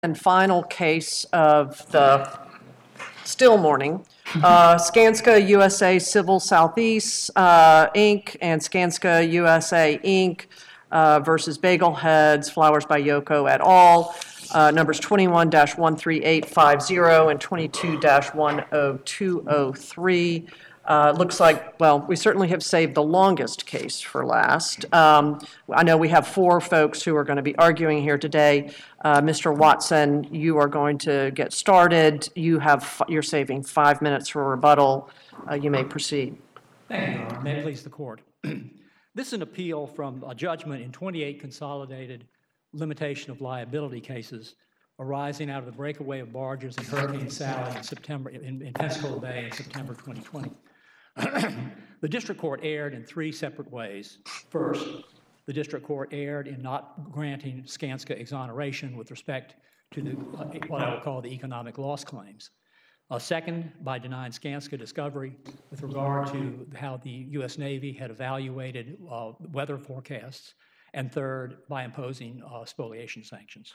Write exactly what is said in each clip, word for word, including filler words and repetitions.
and final case of the still morning. Uh, Skanska U S A Civil Southeast, uh, Incorporated and Skanska U S A Incorporated uh, versus Bagel Heads, Flowers by Yoko et al., uh, numbers twenty-one dash one three eight five zero and twenty-two dash one oh two oh three. Uh, looks like, well, we certainly have saved the longest case for last. Um, I know we have four folks who are going to be arguing here today. Uh, Mister Watson, you are going to get started. You have, you're saving five minutes for rebuttal. Uh, you may proceed. Thank you, Your Honor. May it please the court. This is an appeal from a judgment in twenty-eight consolidated limitation of liability cases arising out of the breakaway of barges in Hurricane Sally in September in, in Pensacola Bay in September twenty twenty. The district court erred in three separate ways. First, the district court erred in not granting Skanska exoneration with respect to the, uh, what I would call the economic loss claims. Uh, second, by denying Skanska discovery with regard to how the U S Navy had evaluated uh, weather forecasts. And third, by imposing uh, spoliation sanctions.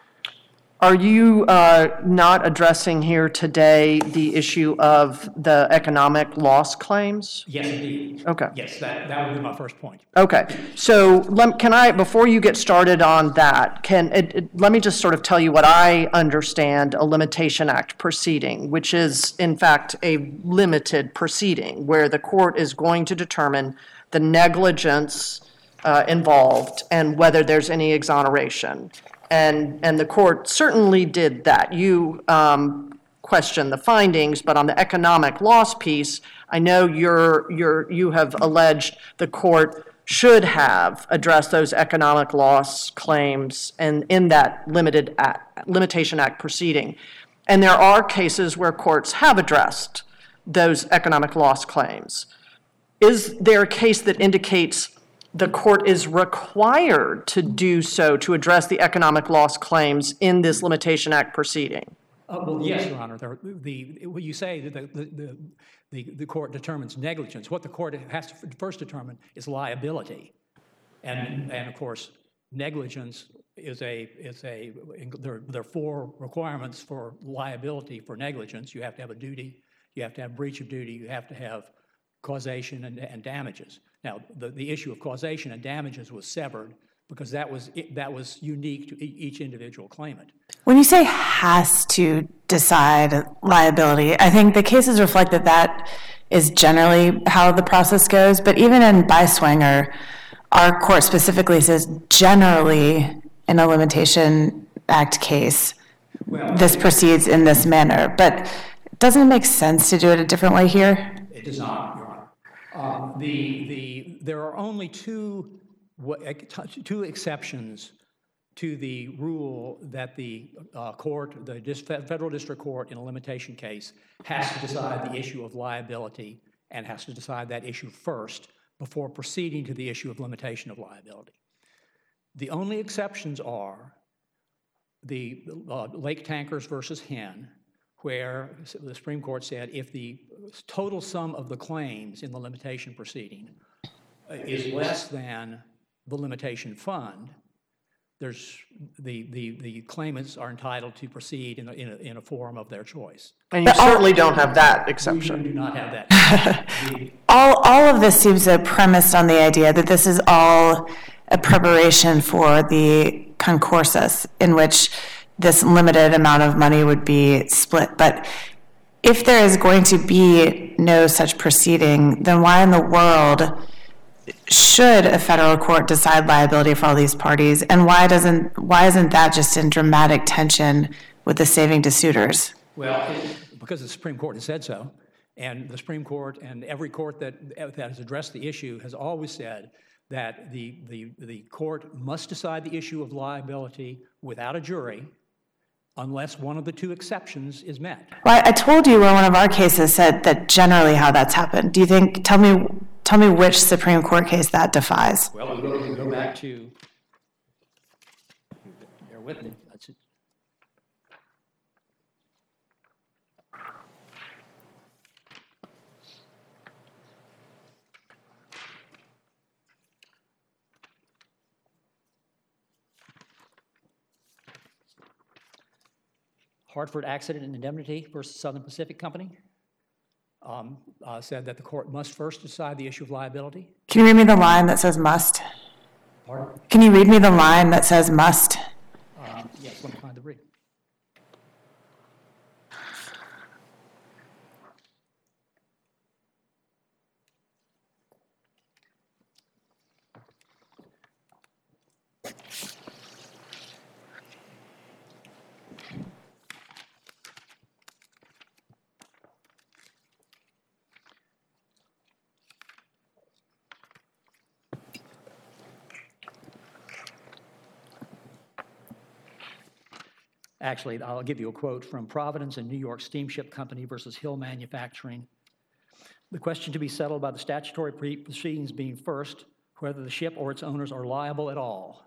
Are you uh, not addressing here today the issue of the economic loss claims? Yes, indeed. Okay. Yes, that, that would be my first point. Okay. So let, can I, before you get started on that, can it, it, let me just sort of tell you what I understand a Limitation Act proceeding, which is in fact a limited proceeding where the court is going to determine the negligence uh, involved and whether there's any exoneration. And, and the court certainly did that. You um, questioned the findings, but on the economic loss piece, I know you're, you're, you have alleged the court should have addressed those economic loss claims and in that limited act, Limitation Act proceeding. And there are cases where courts have addressed those economic loss claims. Is there a case that indicates the court is required to do so to address the economic loss claims in this Limitation Act proceeding? Uh, well, yes, Your Honor. There, the, what you say that the, the, the, the court determines negligence. What the court has to first determine is liability. And, and of course, negligence is a, is a there, there are four requirements for liability for negligence. You have to have a duty, you have to have breach of duty, you have to have causation and, and damages. Now, the, the issue of causation and damages was severed because that was that was unique to each individual claimant. When you say has to decide liability, I think the cases reflect that that is generally how the process goes. But even in Beiswanger, our court specifically says generally in a Limitation Act case, well, this proceeds in this manner. But doesn't it make sense to do it a different way here? It does not, Your Honor. Um, the, the, there are only two, two exceptions to the rule that the uh, court, the dis federal district court in a limitation case has to decide the issue of liability and has to decide that issue first before proceeding to the issue of limitation of liability. The only exceptions are the uh, Lake Tankers versus Hen, where the Supreme Court said if the total sum of the claims in the limitation proceeding is less than the limitation fund, there's the, the, the claimants are entitled to proceed in a, in a, in a forum of their choice. And you certainly don't have that exception. We do not have that. all, all of this seems to premise on the idea that this is all a preparation for the concursus in which this limited amount of money would be split. But if there is going to be no such proceeding, then why in the world should a federal court decide liability for all these parties? And why doesn't why isn't that just in dramatic tension with the saving to suitors? Well, it, because the Supreme Court has said so, and the Supreme Court and every court that, that has addressed the issue has always said that the, the, the court must decide the issue of liability without a jury unless one of the two exceptions is met. Well, I told you where one of our cases said that generally how that's happened. Do you think, tell me tell me which Supreme Court case that defies? Well, we'll go, we'll go back to, bear with me, that's it. Hartford Accident and Indemnity versus Southern Pacific Company, um, uh, said that the court must first decide the issue of liability. Can you read me the line that says must? Pardon? Can you read me the line that says must? Um, yes, let me find the read. Actually, I'll give you a quote from Providence and New York Steamship Company versus Hill Manufacturing. The question to be settled by the statutory proceedings being first, whether the ship or its owners are liable at all.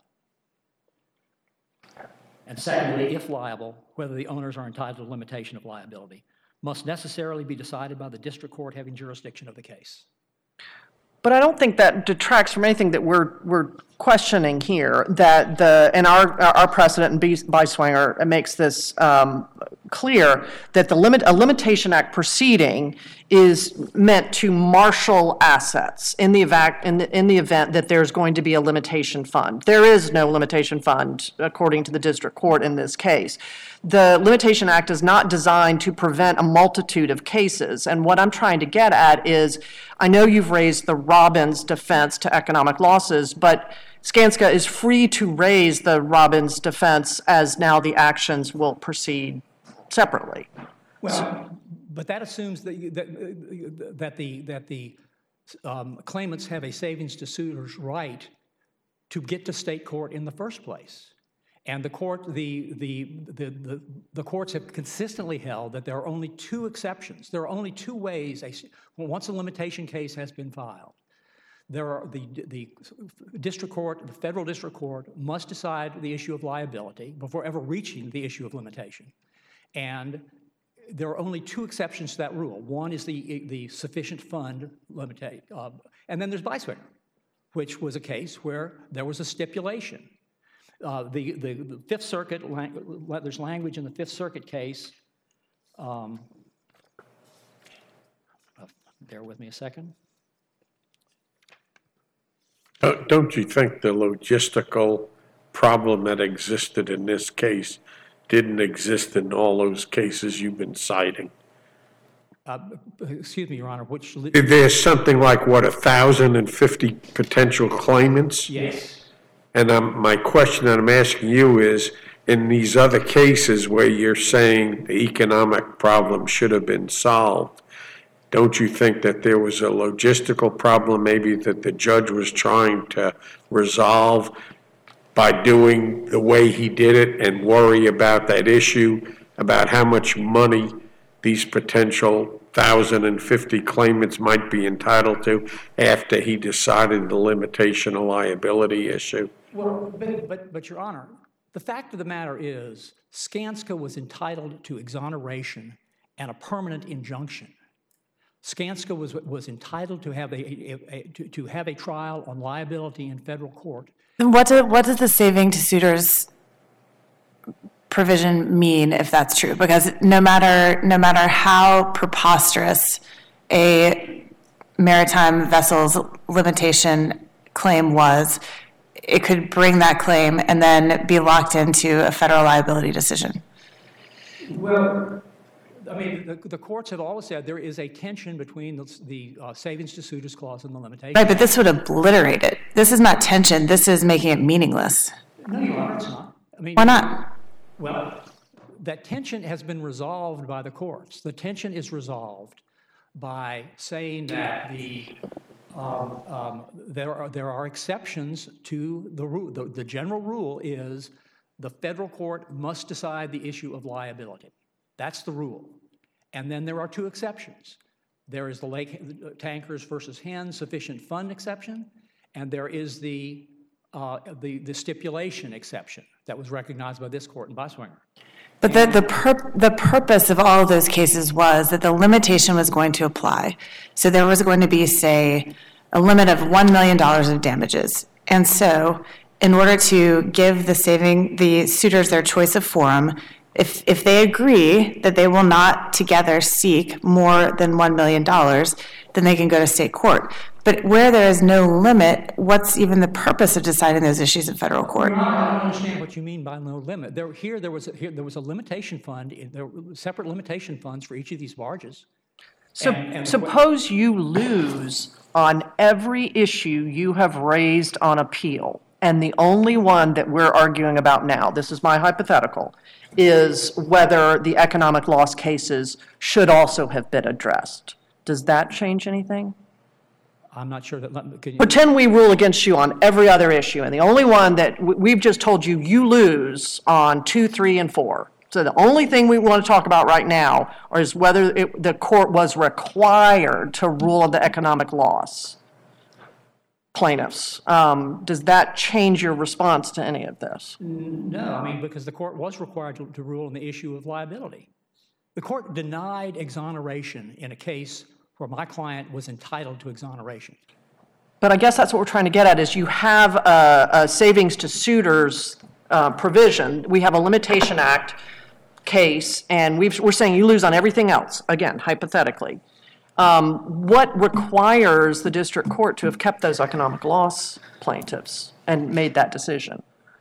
And secondly, if liable, whether the owners are entitled to limitation of liability, must necessarily be decided by the district court having jurisdiction of the case. But I don't think that detracts from anything that we're we're questioning here. That the and our our precedent in Beiswanger makes this um, clear that the limit a limitation act proceeding is meant to marshal assets in the event in the, in the event that there's going to be a limitation fund. There is no limitation fund according to the district court in this case. The Limitation Act is not designed to prevent a multitude of cases. And what I'm trying to get at is, I know you've raised the Robbins defense to economic losses, but Skanska is free to raise the Robbins defense as now the actions will proceed separately. Well, but that assumes that you, that, uh, that the that the um, claimants have a savings to suitors right to get to state court in the first place. And the court, the, the, the, the, the courts have consistently held that there are only two exceptions. There are only two ways, a, once a limitation case has been filed, there are the, the district court, the federal district court must decide the issue of liability before ever reaching the issue of limitation. And there are only two exceptions to that rule. One is the, the sufficient fund limitation, uh, and then there's Beiswanger, which was a case where there was a stipulation. Uh, the, the, the Fifth Circuit, lang there's language in the Fifth Circuit case. Um, uh, bear with me a second. Uh, don't you think the logistical problem that existed in this case didn't exist in all those cases you've been citing? Uh, excuse me, Your Honor, which... There's something like, what, one thousand fifty potential claimants? Yes. And um, my question that I'm asking you is, in these other cases where you're saying the economic problem should have been solved, don't you think that there was a logistical problem maybe that the judge was trying to resolve by doing the way he did it and worry about that issue, about how much money these potential one thousand fifty claimants might be entitled to after he decided the limitation of liability issue? Well, but, but, but Your Honor, the fact of the matter is Skanska was entitled to exoneration and a permanent injunction. Skanska was, was entitled to have a, a, a, to, to have a trial on liability in federal court. And what, do, what does the saving to suitors provision mean if that's true? Because no matter, no matter how preposterous a maritime vessel's limitation claim was, it could bring that claim and then be locked into a federal liability decision. Well, I mean, the, the courts have always said there is a tension between the, the uh, savings to suitors clause and the limitation. Right, but this would obliterate it. This is not tension. This is making it meaningless. No, Your Honor, it's not. I mean, why not? Well, that tension has been resolved by the courts. The tension is resolved by saying that the um, um, there are there are exceptions to the rule. The, the general rule is the federal court must decide the issue of liability. That's the rule. And then there are two exceptions. There is the lake tankers versus hen sufficient fund exception, and there is the uh, the the stipulation exception that was recognized by this court in Beiswanger. But the the, pur the purpose of all of those cases was that the limitation was going to apply. So there was going to be, say, a limit of one million dollars of damages. And so in order to give the saving the suitors their choice of forum, If, if they agree that they will not together seek more than one million dollars, then they can go to state court. But where there is no limit, what's even the purpose of deciding those issues in federal court? I don't understand what you mean by no limit. There, here, there was a, here, there was a limitation fund. There were separate limitation funds for each of these barges. So And- and- suppose you lose on every issue you have raised on appeal, and the only one that we're arguing about now, this is my hypothetical, is whether the economic loss cases should also have been addressed. Does that change anything? I'm not sure that. Could you, Pretend we rule against you on every other issue, and the only one that w- we've just told you you lose on two, three, and four. So the only thing we want to talk about right now is whether it, the court was required to rule on the economic loss plaintiffs. Um, does that change your response to any of this? no, I mean, because the court was required to, to rule on the issue of liability. The court denied exoneration in a case where my client was entitled to exoneration. But I guess that's what we're trying to get at, is you have a, a savings to suitors uh, provision. We have a Limitation Act case, and we've, we're saying you lose on everything else, again, hypothetically. Um, what requires the district court to have kept those economic loss plaintiffs and made that decision?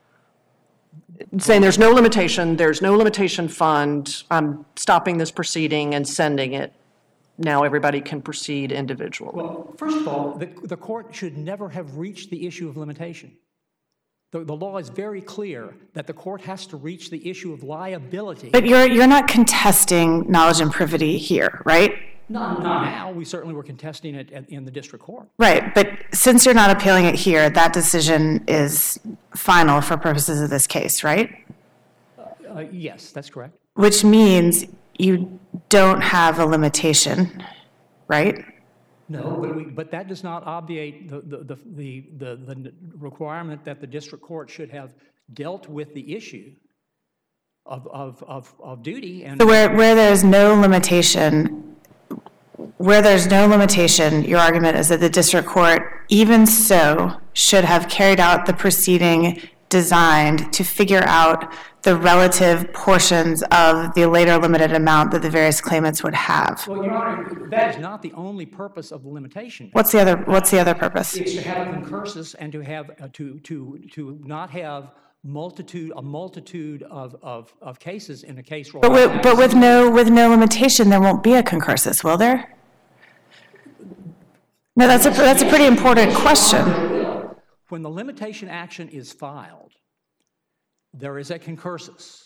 Saying there's no limitation, there's no limitation fund, I'm stopping this proceeding and sending it. Now everybody can proceed individually. Well, first of all, the, the court should never have reached the issue of limitation. The, the law is very clear that the court has to reach the issue of liability. But you're, you're not contesting knowledge and privity here, right? Not, not now. We certainly were contesting it at- in the district court. Right, but since you're not appealing it here, that decision is final for purposes of this case, right? Uh, yes, that's correct. Which means you don't have a limitation, right? No, but we, but that does not obviate the, the, the, the, the, the requirement that the district court should have dealt with the issue of, of, of, of duty and. So where, where there's no limitation, where there's no limitation, your argument is that the district court, even so, should have carried out the proceeding designed to figure out the relative portions of the later limited amount that the various claimants would have. Well, Your Honor, that is not the only purpose of the limitation. What's the other, what's the other purpose? It's to have a concursus and to have, uh, to, to, to not have multitude, a multitude of, of, of cases in a case. But with, but with no, with no limitation, there won't be a concursus, will there? No, that's a, that's a pretty important question. When the limitation action is filed, there is a concursus.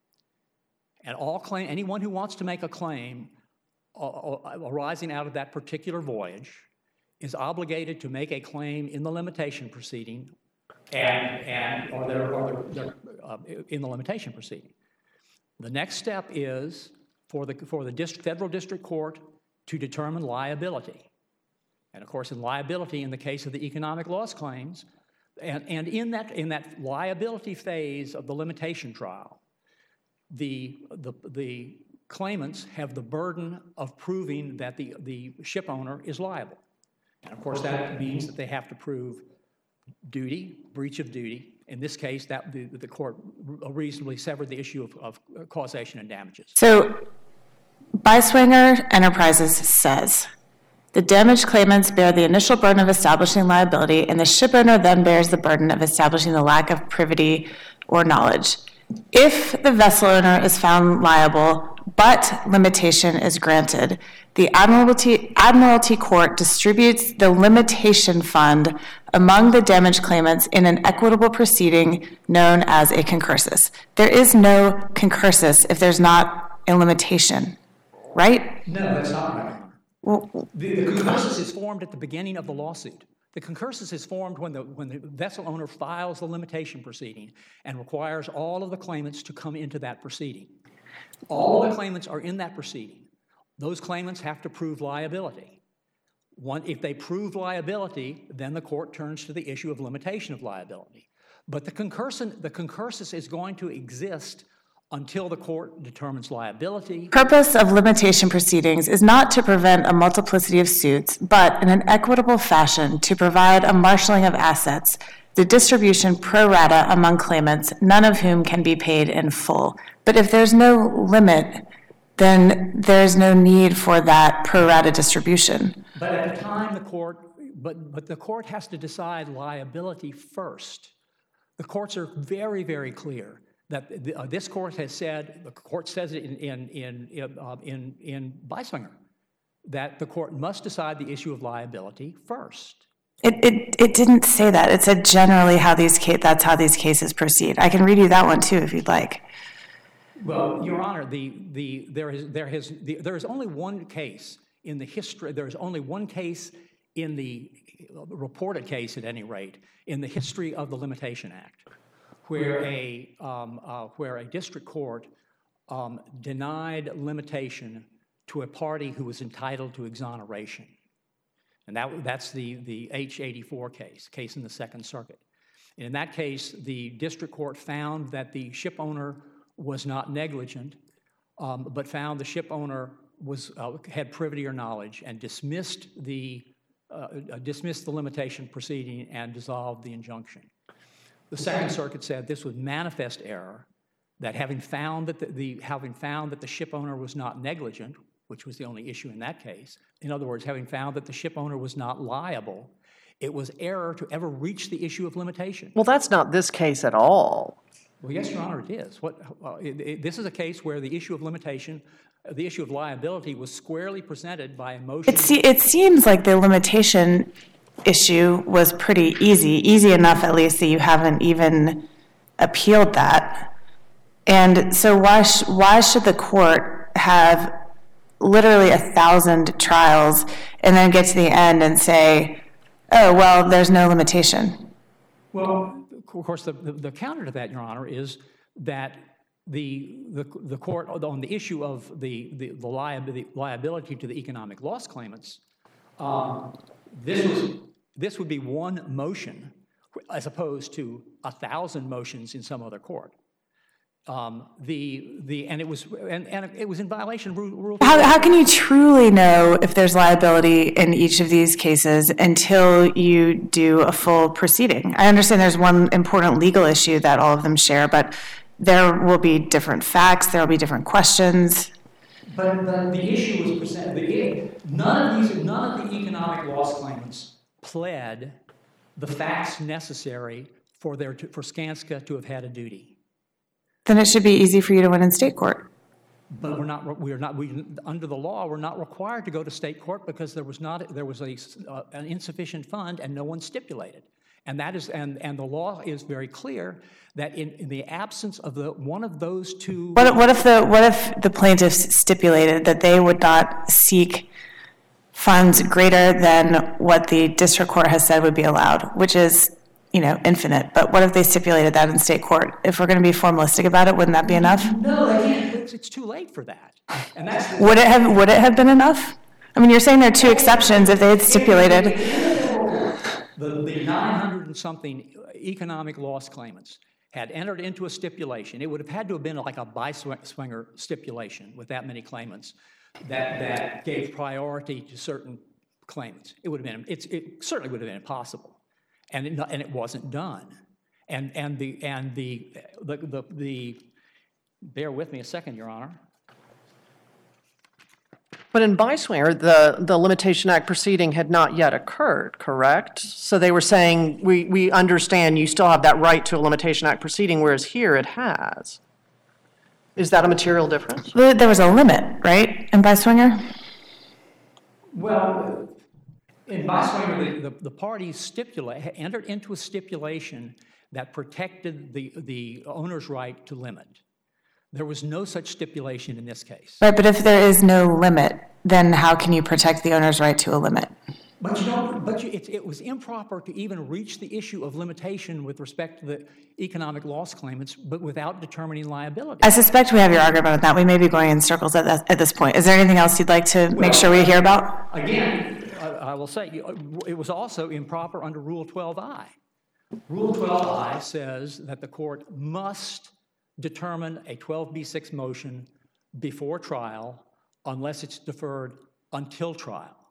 And all claim, anyone who wants to make a claim uh, uh, arising out of that particular voyage is obligated to make a claim in the limitation proceeding and, and or they're, or they're, they're, uh, in the limitation proceeding. The next step is for the, for the dist- federal district court to determine liability. And of course, in liability, in the case of the economic loss claims, and, and in that in that liability phase of the limitation trial, the, the, the claimants have the burden of proving that the, the ship owner is liable. And of course, that means that they have to prove duty, breach of duty. In this case, that the, the court reasonably severed the issue of, of causation and damages. So, Biswanger Enterprises says, the damaged claimants bear the initial burden of establishing liability, and the shipowner then bears the burden of establishing the lack of privity or knowledge. If the vessel owner is found liable, but limitation is granted, the Admiralty, Admiralty Court distributes the limitation fund among the damaged claimants in an equitable proceeding known as a concursus. There is no concursus if there's not a limitation, right? No, that's not right. Well, The, the concursus is formed at the beginning of the lawsuit. The concursus is formed when the, when the vessel owner files the limitation proceeding and requires all of the claimants to come into that proceeding. All of the claimants are in that proceeding. Those claimants have to prove liability. One, if they prove liability, then the court turns to the issue of limitation of liability. But the concursus, the concursus is going to exist until the court determines liability. Purpose of limitation proceedings is not to prevent a multiplicity of suits, but in an equitable fashion to provide a marshaling of assets the distribution pro rata among claimants, none of whom can be paid in full. But if there's no limit, then there's no need for that pro rata distribution. But at the time, the court, but, but the court has to decide liability first. The courts are very, very clear that the, uh, this court has said, the court says it in, in, in, in, uh, in, in Beiswinger, that the court must decide the issue of liability first. It, it, it didn't say that. It said generally how these ca- that's how these cases proceed. I can read you that one too if you'd like. Well, Your Honor, the, the, there, is, there, has, the, there is only one case in the history, there is only one case in the reported case at any rate, in the history of the Limitation Act, where a, um, uh, where a district court um, denied limitation to a party who was entitled to exoneration. And that, that's the, the H eighty-four case, case in the Second Circuit. And in that case, the district court found that the ship owner was not negligent, um, but found the ship owner was, uh, had privity or knowledge and dismissed the, uh, dismissed the limitation proceeding and dissolved the injunction. The Second Circuit said this was manifest error, that having found that the, the, having found that the ship owner was not negligent, which was the only issue in that case, in other words, having found that the ship owner was not liable, it was error to ever reach the issue of limitation. Well, that's not this case at all. Well, yes, Your Honor, it is. What, uh, it, it, this is a case where the issue of limitation, uh, the issue of liability was squarely presented by a motion. It, se- it seems like the limitation issue was pretty easy, easy enough at least that you haven't even appealed that. And so why, sh- why should the court have literally a thousand trials and then get to the end and say, oh, well, there's no limitation? Well, of course, the, the, the counter to that, Your Honor, is that the, the, the court, on the issue of the, the, the, liability, liability to the economic loss claimants, um, this, was, this would be one motion as opposed to a thousand motions in some other court. Um, the, the, and, it was, and, and it was in violation of Rule, rule How, how can you truly know if there's liability in each of these cases until you do a full proceeding? I understand there's one important legal issue that all of them share, but there will be different facts, there will be different questions. But, but the issue was presented, the, none of these, none of the economic loss claimants pled the facts necessary for, their, for Skanska to have had a duty. Then it should be easy for you to win in state court. But we're not, we're not, we, under the law, we're not required to go to state court because there was not, there was a, uh, an insufficient fund and no one stipulated. And that is, and, and the law is very clear that in, in the absence of the, one of those two. What, if- what if the, what if the plaintiffs stipulated that they would not seek funds greater than what the district court has said would be allowed, which is, you know, infinite, but what if they stipulated that in state court? If we're going to be formalistic about it, wouldn't that be enough? No, they can't. It's, it's too late for that. And that's Would it have, would it have been enough? I mean, you're saying there are two exceptions if they had stipulated. the, the nine hundred and something economic loss claimants had entered into a stipulation. It would have had to have been like a Beiswinger stipulation with that many claimants that, that gave priority to certain claimants. It would have been, it's, it certainly would have been impossible. And it, and it wasn't done, and and the and the the the, the bear with me a second, Your Honor. But in Beiswinger, the, the Limitation Act proceeding had not yet occurred, correct? So they were saying, we, we understand you still have that right to a Limitation Act proceeding, whereas here it has. Is that a material difference? There was a limit, right, in Beiswinger? Well, in Beiswinger, the, the, the parties stipulate, entered into a stipulation that protected the, the owner's right to limit. There was no such stipulation in this case. Right, but if there is no limit, then how can you protect the owner's right to a limit? But you don't, but you, it, it was improper to even reach the issue of limitation with respect to the economic loss claimants, but without determining liability. I suspect we have your argument on that. We may be going in circles at, that, at this point. Is there anything else you'd like to make sure we hear about? Again, I, I will say, it was also improper under Rule twelve I. Rule twelve I says that the court must determine a twelve B six motion before trial unless it's deferred until trial.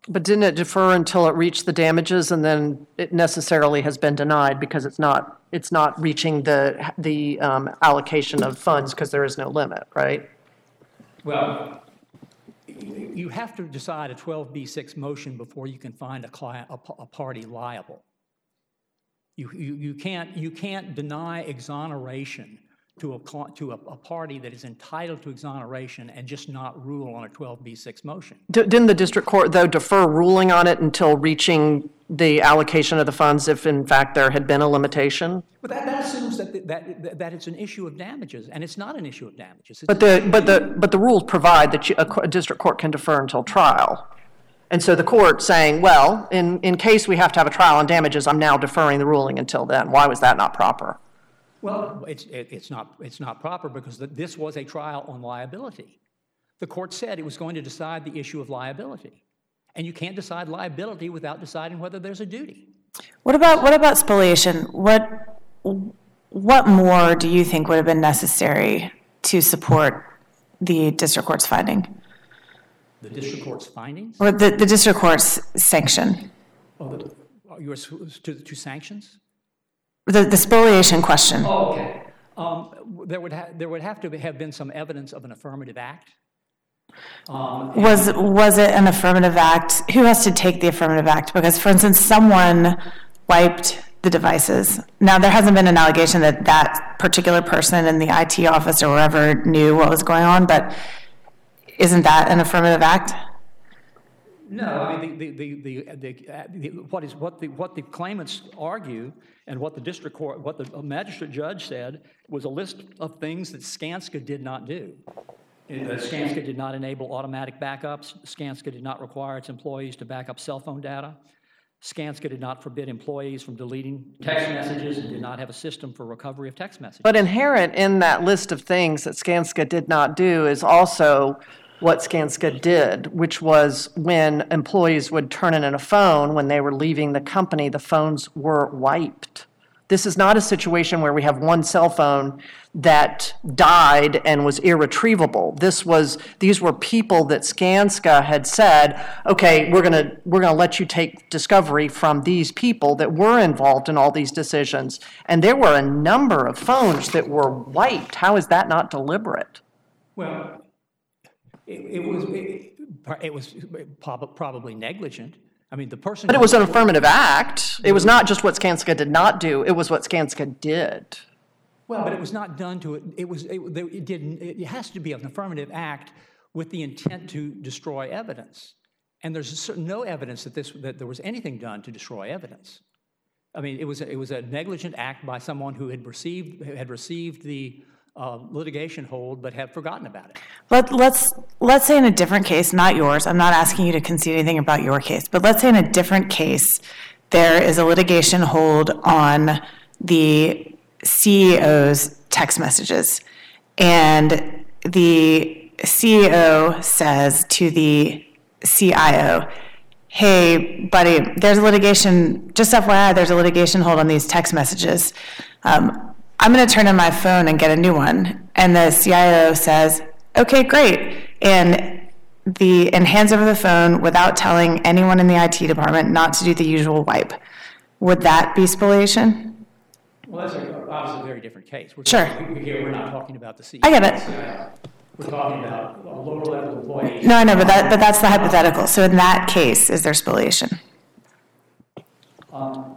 But didn't it defer until it reached the damages, and then it necessarily has been denied because it's not, it's not reaching the, the um, allocation of funds because there is no limit, right? Well, you have to decide a twelve B six motion before you can find a client, a, a party liable. You, you, you can't, you can't deny exoneration to a, to a, a party that is entitled to exoneration and just not rule on a twelve B six motion. D- Didn't the district court, though, defer ruling on it until reaching the allocation of the funds if, in fact, there had been a limitation? But that, that assumes that, that, that it's an issue of damages, and it's not an issue of damages. It's But the, but the, but the rules provide that you, a co- a district court can defer until trial. And so the court saying, well, in, in case we have to have a trial on damages, I'm now deferring the ruling until then. Why was that not proper? Well, it's, it, it's, not, it's not proper because the, this was a trial on liability. The court said it was going to decide the issue of liability. And you can't decide liability without deciding whether there's a duty. What about, what about spoliation? What, what more do you think would have been necessary to support the district court's finding? The district court's findings? Or the, the district court's sanction? Oh, the, are you to, to sanctions? The, the spoliation question. Oh, okay. Um, there, would ha- there would have to have been some evidence of an affirmative act. Um, Was, was it an affirmative act? Who has to take the affirmative act? Because, for instance, someone wiped the devices. Now, there hasn't been an allegation that that particular person in the I T office or wherever knew what was going on, but isn't that an affirmative act? No, I mean, the, the, the, the, uh, the, what is, what the, what the claimants argue and what the district court, what the magistrate judge said was a list of things that Skanska did not do. Uh, Skanska did not enable automatic backups. Skanska did not require its employees to back up cell phone data. Skanska did not forbid employees from deleting text messages and did not have a system for recovery of text messages. But inherent in that list of things that Skanska did not do is also what Skanska did, which was when employees would turn in a phone when they were leaving the company, the phones were wiped. This is not a situation where we have one cell phone that died and was irretrievable. This was, these were people that Skanska had said, okay, we're gonna, we're gonna let you take discovery from these people that were involved in all these decisions. And there were a number of phones that were wiped. How is that not deliberate? Well, it, it was, it, it was prob- probably negligent. I mean, the person. But it was an affirmative act. It was not just what Skanska did not do, it was what Skanska did. Well, but it was not done to it. It was. It, it didn't. It has to be an affirmative act with the intent to destroy evidence, and there's certain, no evidence that this that there was anything done to destroy evidence. I mean, it was it was a negligent act by someone who had received had received the uh, litigation hold, but had forgotten about it. Let, let's let's say in a different case, not yours. I'm not asking you to concede anything about your case, but let's say in a different case, there is a litigation hold on the C E O's text messages, and the C E O says to the C I O, "Hey, buddy, there's a litigation. Just F Y I, there's a litigation hold on these text messages. Um, I'm going to turn in my phone and get a new one." And the C I O says, "Okay, great," and the and hands over the phone without telling anyone in the I T department not to do the usual wipe. Would that be spoliation? Well, that's a, obviously a very different case. We're Sure. Talking, here, we're not talking about the C E O. I get it. We're talking about a lower level employee. No, I know, but that but that's the hypothetical. So in that case, is there spoliation? Um,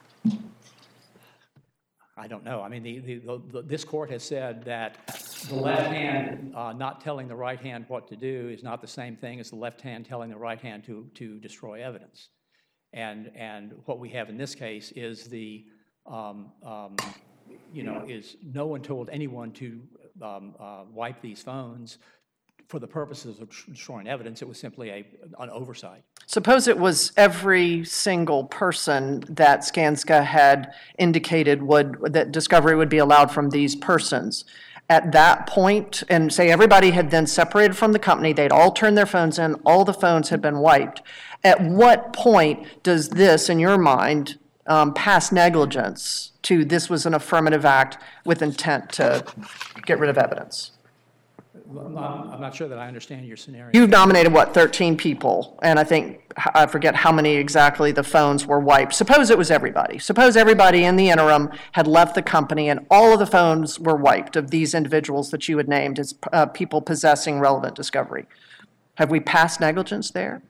I don't know. I mean, the, the, the, this court has said that the left hand uh, not telling the right hand what to do is not the same thing as the left hand telling the right hand to, to destroy evidence. And, and what we have in this case is the, um, um, you know, is no one told anyone to um, uh, wipe these phones for the purposes of destroying evidence. It was simply a, an oversight. Suppose it was every single person that Skanska had indicated would, that discovery would be allowed from these persons. At that point, and say everybody had then separated from the company, they'd all turned their phones in, all the phones had been wiped. At what point does this, in your mind, um, pass negligence to this was an affirmative act with intent to get rid of evidence? I'm I'm not sure that I understand your scenario. You've nominated, what, thirteen people, and I think, I forget how many exactly the phones were wiped. Suppose it was everybody. Suppose everybody in the interim had left the company and all of the phones were wiped of these individuals that you had named as uh, people possessing relevant discovery. Have we passed negligence there?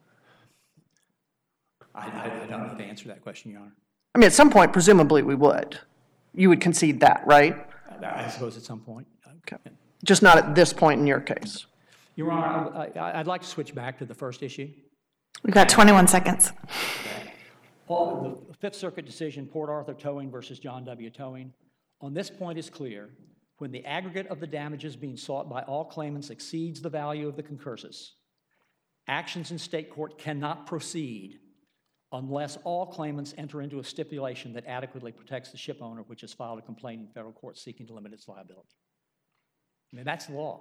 I, I I don't know the answer to that question, Your Honor. I mean, at some point, presumably we would. You would concede that, right? I suppose at some point. Okay. Just not at this point in your case. Your Honor, I- I- I'd like to switch back to the first issue. We've got twenty-one seconds. Paul, the Fifth Circuit decision, Port Arthur Towing versus John W. Towing, on this point is clear. When the aggregate of the damages being sought by all claimants exceeds the value of the concursus, actions in state court cannot proceed unless all claimants enter into a stipulation that adequately protects the ship owner which has filed a complaint in federal court seeking to limit its liability. I mean, that's the law.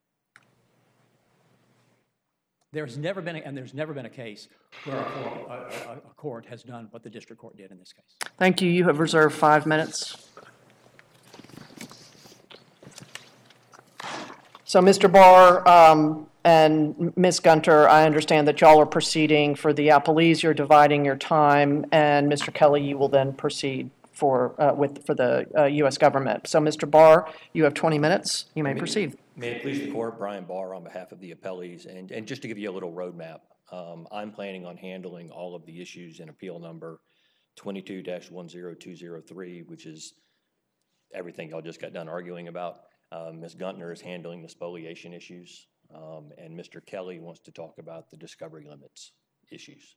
There's never been, a, and there's never been a case where a court, a, a, a court has done what the district court did in this case. Thank you. You have reserved five minutes. So, Mister Barr um, and Miz Gunter, I understand that y'all are proceeding for the appellees. You're dividing your time, and Mister Kelly, you will then proceed for uh, with for the uh, U S government. So, Mister Barr, you have twenty minutes. You may proceed. May it please the court, Brian Barr on behalf of the appellees, and, and just to give you a little roadmap, um, I'm planning on handling all of the issues in appeal number twenty-two dash one zero two zero three, which is everything y'all just got done arguing about. Um, Miz Guntner is handling the spoliation issues, um, and Mister Kelly wants to talk about the discovery limits issues.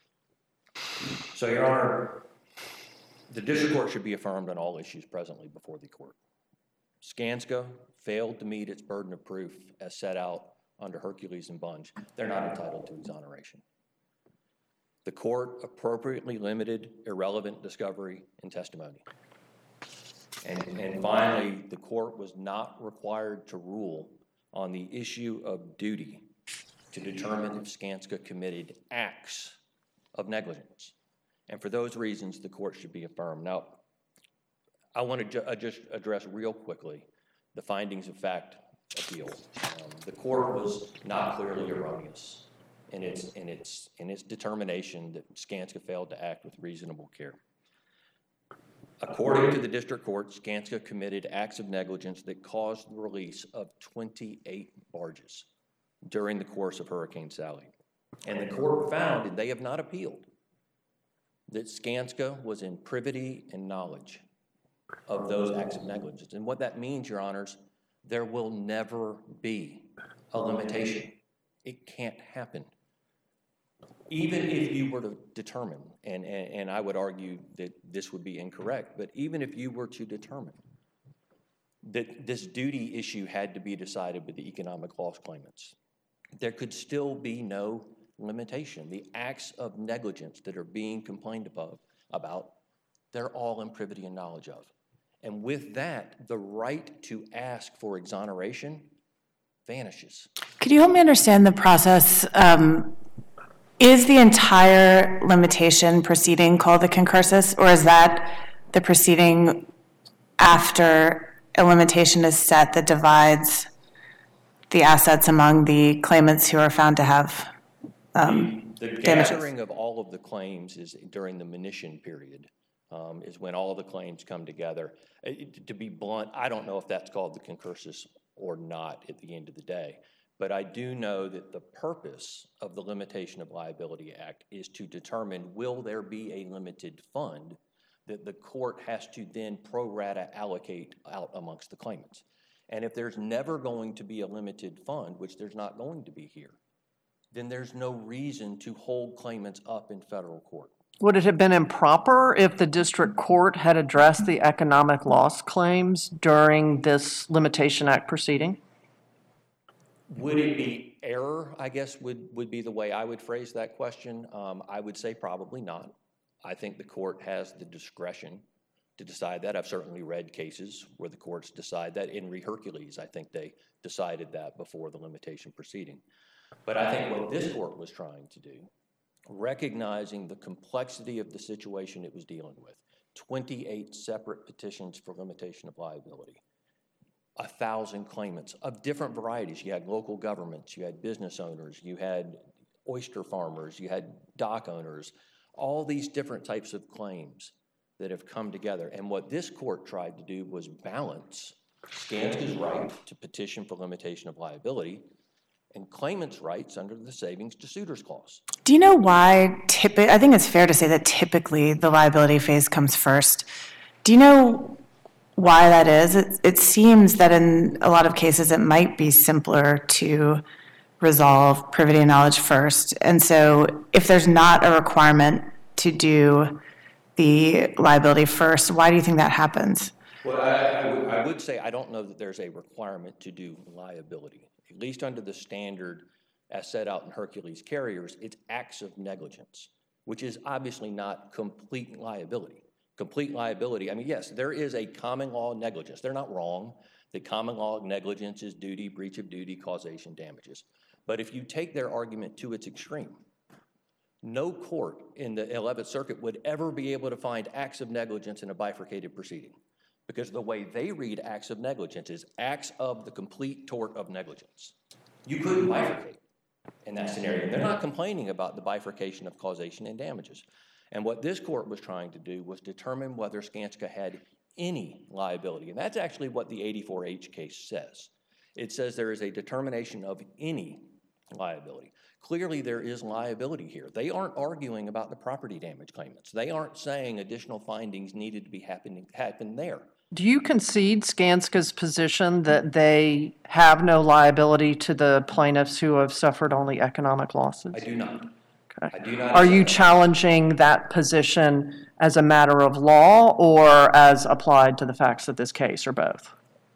So, Your Honor, the district court should be affirmed on all issues presently before the court. Skanska failed to meet its burden of proof as set out under Hercules and Bunge. They're not entitled to exoneration. The court appropriately limited irrelevant discovery and testimony. And, and finally, the court was not required to rule on the issue of duty to determine if Skanska committed acts of negligence. And for those reasons, the court should be affirmed. Now, I want to ju uh, just address real quickly the findings of fact appeal. Um, the court was not clearly erroneous in its, in its, in its determination that Skanska failed to act with reasonable care. According to the district court, Skanska committed acts of negligence that caused the release of twenty-eight barges during the course of Hurricane Sally. And the court found, and they have not appealed, that Skanska was in privity and knowledge of those acts of negligence. And what that means, Your Honors, there will never be a limitation. It can't happen. Even if you were to determine, and, and, and I would argue that this would be incorrect, but even if you were to determine that this duty issue had to be decided with the economic loss claimants, there could still be no limitation. The acts of negligence that are being complained above, about, they're all in privity and knowledge of. And with that, the right to ask for exoneration vanishes. Could you help me understand the process? Um, is the entire limitation proceeding called the concursus, or is that the proceeding after a limitation is set that divides the assets among the claimants who are found to have um, The damages? gathering of all of the claims is during the monition period, um, is when all the claims come together. Uh, To be blunt, I don't know if that's called the concursus or not at the end of the day. But I do know that the purpose of the Limitation of Liability Act is to determine, will there be a limited fund that the court has to then pro rata allocate out amongst the claimants. And if there's never going to be a limited fund, which there's not going to be here, then there's no reason to hold claimants up in federal court. Would it have been improper if the district court had addressed the economic loss claims during this Limitation Act proceeding? Would it be error, I guess, would, would be the way I would phrase that question. Um, I would say probably not. I think the court has the discretion to decide that. I've certainly read cases where the courts decide that. In Re Hercules, I think they decided that before the limitation proceeding. But I think what this court was trying to do, recognizing the complexity of the situation it was dealing with, twenty-eight separate petitions for limitation of liability, a thousand claimants of different varieties. You had local governments, you had business owners, you had oyster farmers, you had dock owners, all these different types of claims that have come together. And what this court tried to do was balance Skanska's right to petition for limitation of liability and claimants' rights under the Savings to Suitors Clause. Do you know why typically, I think it's fair to say that typically the liability phase comes first. Do you know why that is? It, it seems that in a lot of cases it might be simpler to resolve privity of knowledge first. And so if there's not a requirement to do the liability first, why do you think that happens? Well, I, I, would, I would say I don't know that there's a requirement to do liability. At least under the standard as set out in Hercules Carriers, it's acts of negligence, which is obviously not complete liability. Complete liability, I mean, yes, there is a common law negligence. They're not wrong. The common law negligence is duty, breach of duty, causation, damages. But if you take their argument to its extreme, no court in the eleventh Circuit would ever be able to find acts of negligence in a bifurcated proceeding, because the way they read acts of negligence is acts of the complete tort of negligence. You couldn't bifurcate in that scenario. They're not complaining about the bifurcation of causation and damages. And what this court was trying to do was determine whether Skanska had any liability. And that's actually what the eighty-four H case says. It says there is a determination of any liability. Clearly, there is liability here. They aren't arguing about the property damage claimants. They aren't saying additional findings needed to be happening happen there. Do you concede Skanska's position that they have no liability to the plaintiffs who have suffered only economic losses? I do not. Okay. I do not. Are you challenging that position as a matter of law or as applied to the facts of this case, or both?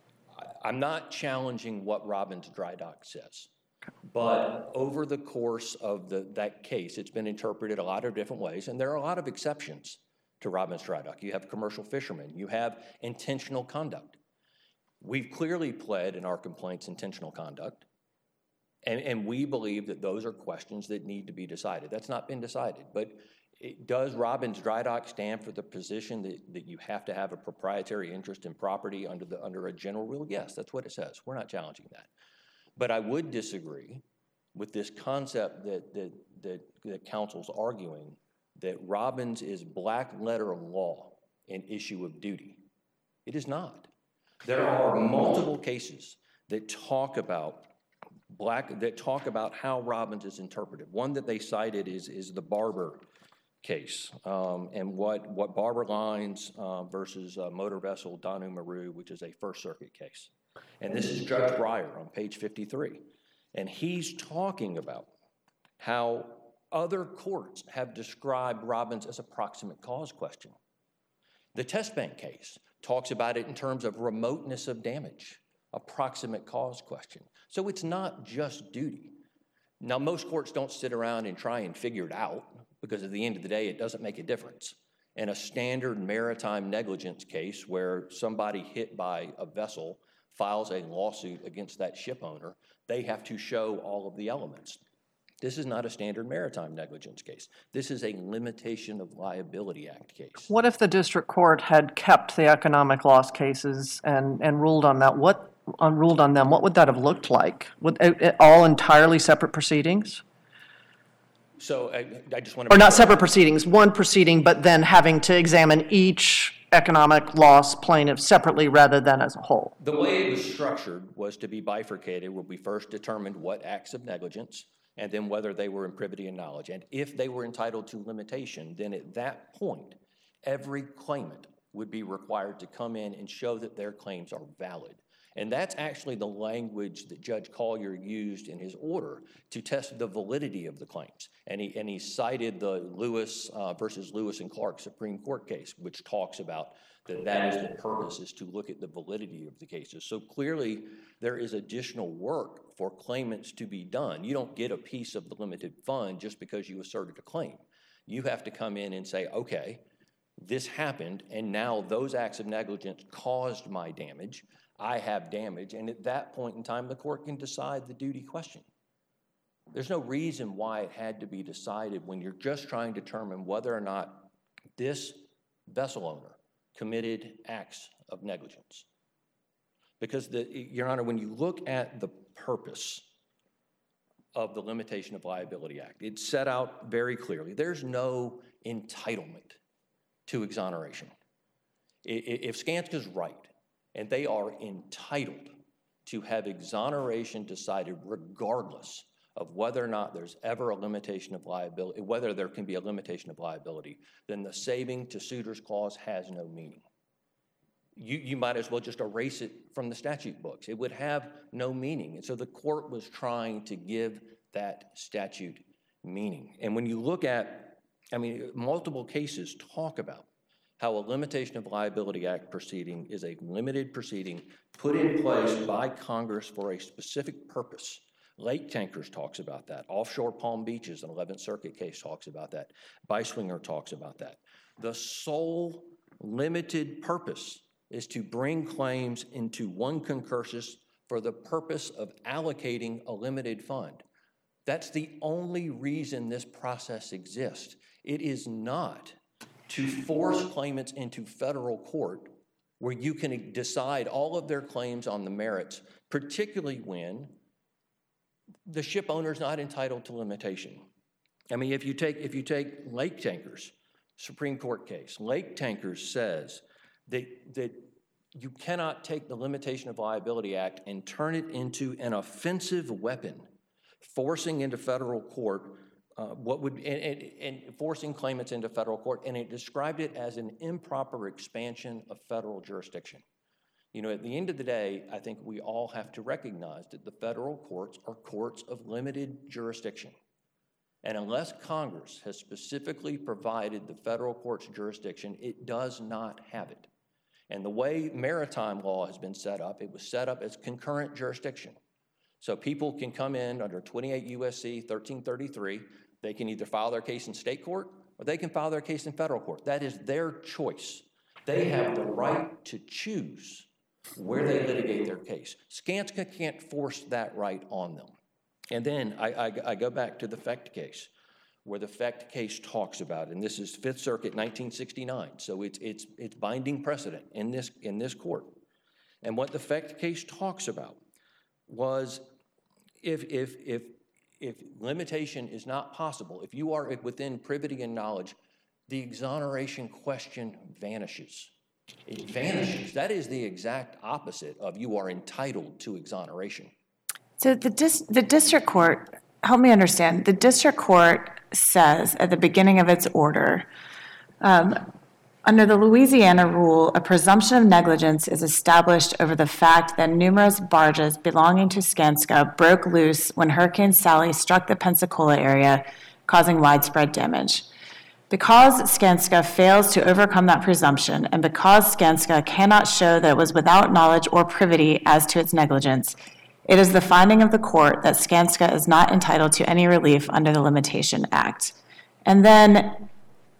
I'm not challenging what Robbins Dry Dock says. But over the course of the, that case, it's been interpreted a lot of different ways, and there are a lot of exceptions to Robbins Dry Dock. You have commercial fishermen. You have intentional conduct. We've clearly pled in our complaints intentional conduct, and, and we believe that those are questions that need to be decided. That's not been decided, but it, does Robbins Dry Dock stand for the position that, that you have to have a proprietary interest in property under, the, under a general rule? Yes, that's what it says. We're not challenging that. But I would disagree with this concept that, that, that, that counsel's arguing that Robbins is black letter law in issue of duty. It is not. There are multiple cases that talk about black, that talk about how Robbins is interpreted. One that they cited is, is the Barber case, um, and what, what Barber Lines uh, versus uh, Motor Vessel Donu Maru, which is a First Circuit case. And this is Judge Breyer on page fifty-three. And he's talking about how other courts have described Robbins as a proximate cause question. The Test Bank case talks about it in terms of remoteness of damage, a proximate cause question. So it's not just duty. Now, most courts don't sit around and try and figure it out, because at the end of the day, it doesn't make a difference. In a standard maritime negligence case where somebody hit by a vessel files a lawsuit against that ship owner, they have to show all of the elements. This is not a standard maritime negligence case. This is a Limitation of Liability Act case. What if the district court had kept the economic loss cases and, and ruled on that? What uh, ruled on them? What would that have looked like? Would it, it, all entirely separate proceedings? So I, I just want to... Or not separate proceedings, one proceeding, but then having to examine each economic loss plaintiff separately rather than as a whole? The way it was structured was to be bifurcated, where we first determined what acts of negligence, and then whether they were in privity and knowledge. And if they were entitled to limitation, then at that point, every claimant would be required to come in and show that their claims are valid. And that's actually the language that Judge Collier used in his order to test the validity of the claims. And he, and he cited the Lewis uh, versus Lewis and Clark Supreme Court case, which talks about that that is the purpose, is to look at the validity of the cases. So clearly, there is additional work for claimants to be done. You don't get a piece of the limited fund just because you asserted a claim. You have to come in and say, okay, this happened, and now those acts of negligence caused my damage. I have damage, and at that point in time, the court can decide the duty question. There's no reason why it had to be decided when you're just trying to determine whether or not this vessel owner committed acts of negligence. Because, the, Your Honor, when you look at the purpose of the Limitation of Liability Act, it's set out very clearly. There's no entitlement to exoneration. If Skanska's right, and they are entitled to have exoneration decided regardless of whether or not there's ever a limitation of liability, whether there can be a limitation of liability, then the saving to suitors clause has no meaning. You, you might as well just erase it from the statute books. It would have no meaning. And so the court was trying to give that statute meaning. And when you look at, I mean, multiple cases talk about how a Limitation of Liability Act proceeding is a limited proceeding put in place by Congress for a specific purpose. Lake Tankers talks about that. Offshore Palm Beaches, an eleventh Circuit case, talks about that. Beiswinger talks about that. The sole limited purpose is to bring claims into one concursus for the purpose of allocating a limited fund. That's the only reason this process exists. It is not to force claimants into federal court where you can decide all of their claims on the merits, particularly when the ship owner's not entitled to limitation. I mean, if you take, if you take Lake Tankers, Supreme Court case, Lake Tankers says that, that you cannot take the Limitation of Liability Act and turn it into an offensive weapon, forcing into federal court uh, what would, and, and, and forcing claimants into federal court, and it described it as an improper expansion of federal jurisdiction. You know, at the end of the day, I think we all have to recognize that the federal courts are courts of limited jurisdiction. And unless Congress has specifically provided the federal court's jurisdiction, it does not have it. And the way maritime law has been set up, it was set up as concurrent jurisdiction. So people can come in under twenty-eight U S C thirteen thirty-three, they can either file their case in state court or they can file their case in federal court. That is their choice. They have the right to choose where they litigate their case. Skanska can't force that right on them. And then I, I, I go back to the Fecht case, where the Fecht case talks about, and this is Fifth Circuit nineteen sixty-nine, so it's, it's, it's binding precedent in this, in this court. And what the Fecht case talks about was if, if, if, if limitation is not possible, if you are within privity and knowledge, the exoneration question vanishes. It vanishes. That is the exact opposite of you are entitled to exoneration. So the dis- the district court, help me understand, the district court says at the beginning of its order, um, under the Louisiana rule, a presumption of negligence is established over the fact that numerous barges belonging to Skanska broke loose when Hurricane Sally struck the Pensacola area, causing widespread damage. Because Skanska fails to overcome that presumption, and because Skanska cannot show that it was without knowledge or privity as to its negligence, it is the finding of the court that Skanska is not entitled to any relief under the Limitation Act. And then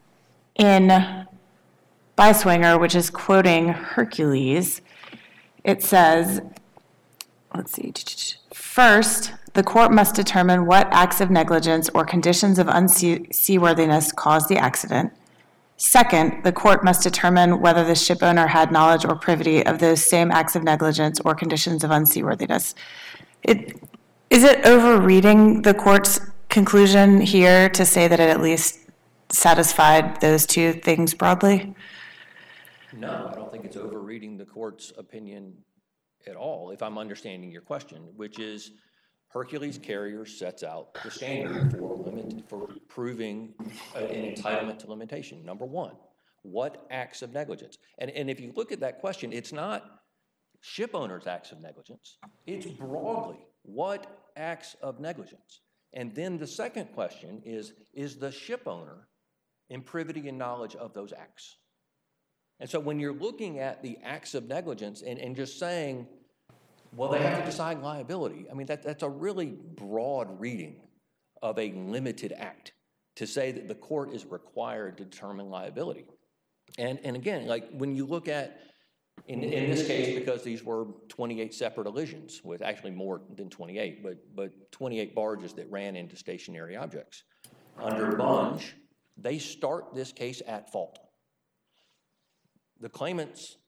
in Beiswinger, which is quoting Hercules, it says, let's see, first, the court must determine what acts of negligence or conditions of unseaworthiness caused the accident. Second, the court must determine whether the shipowner had knowledge or privity of those same acts of negligence or conditions of unseaworthiness. It, is it overreading the court's conclusion here to say that it at least satisfied those two things broadly? No, I don't think it's overreading the court's opinion at all, if I'm understanding your question, which is Hercules Carrier sets out the standard for limit, for proving an entitlement to limitation. Number one, what acts of negligence? And, and if you look at that question, it's not ship owner's acts of negligence. It's broadly, what acts of negligence? And then the second question is, is the ship owner in privity and knowledge of those acts? And so when you're looking at the acts of negligence and, and just saying, well, they have to decide liability, I mean, that, that's a really broad reading of a limited act to say that the court is required to determine liability. And, and again, like when you look at, in, in this case, because these were twenty-eight separate elisions, with actually more than twenty-eight, but, but twenty-eight barges that ran into stationary objects. Under Bunge, they start this case at fault. The claimants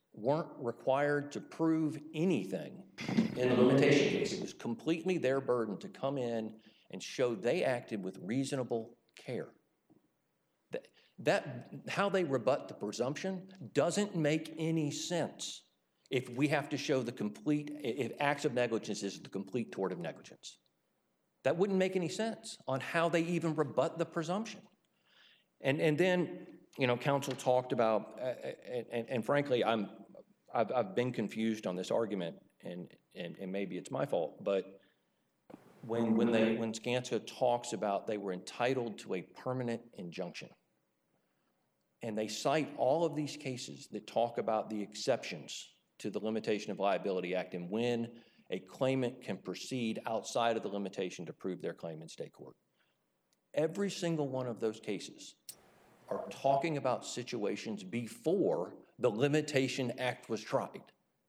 weren't required to prove anything in the limitation case. It was completely their burden to come in and show they acted with reasonable care. That, that how they rebut the presumption doesn't make any sense if we have to show the complete, if acts of negligence is the complete tort of negligence. That wouldn't make any sense on how they even rebut the presumption. And, and then, you know, counsel talked about, uh, and, and frankly, I'm, I've, I've been confused on this argument, and, and, and maybe it's my fault, but when, when, they, when Skanska talks about they were entitled to a permanent injunction, and they cite all of these cases that talk about the exceptions to the Limitation of Liability Act and when a claimant can proceed outside of the limitation to prove their claim in state court. Every single one of those cases are talking about situations before the Limitation Act was tried.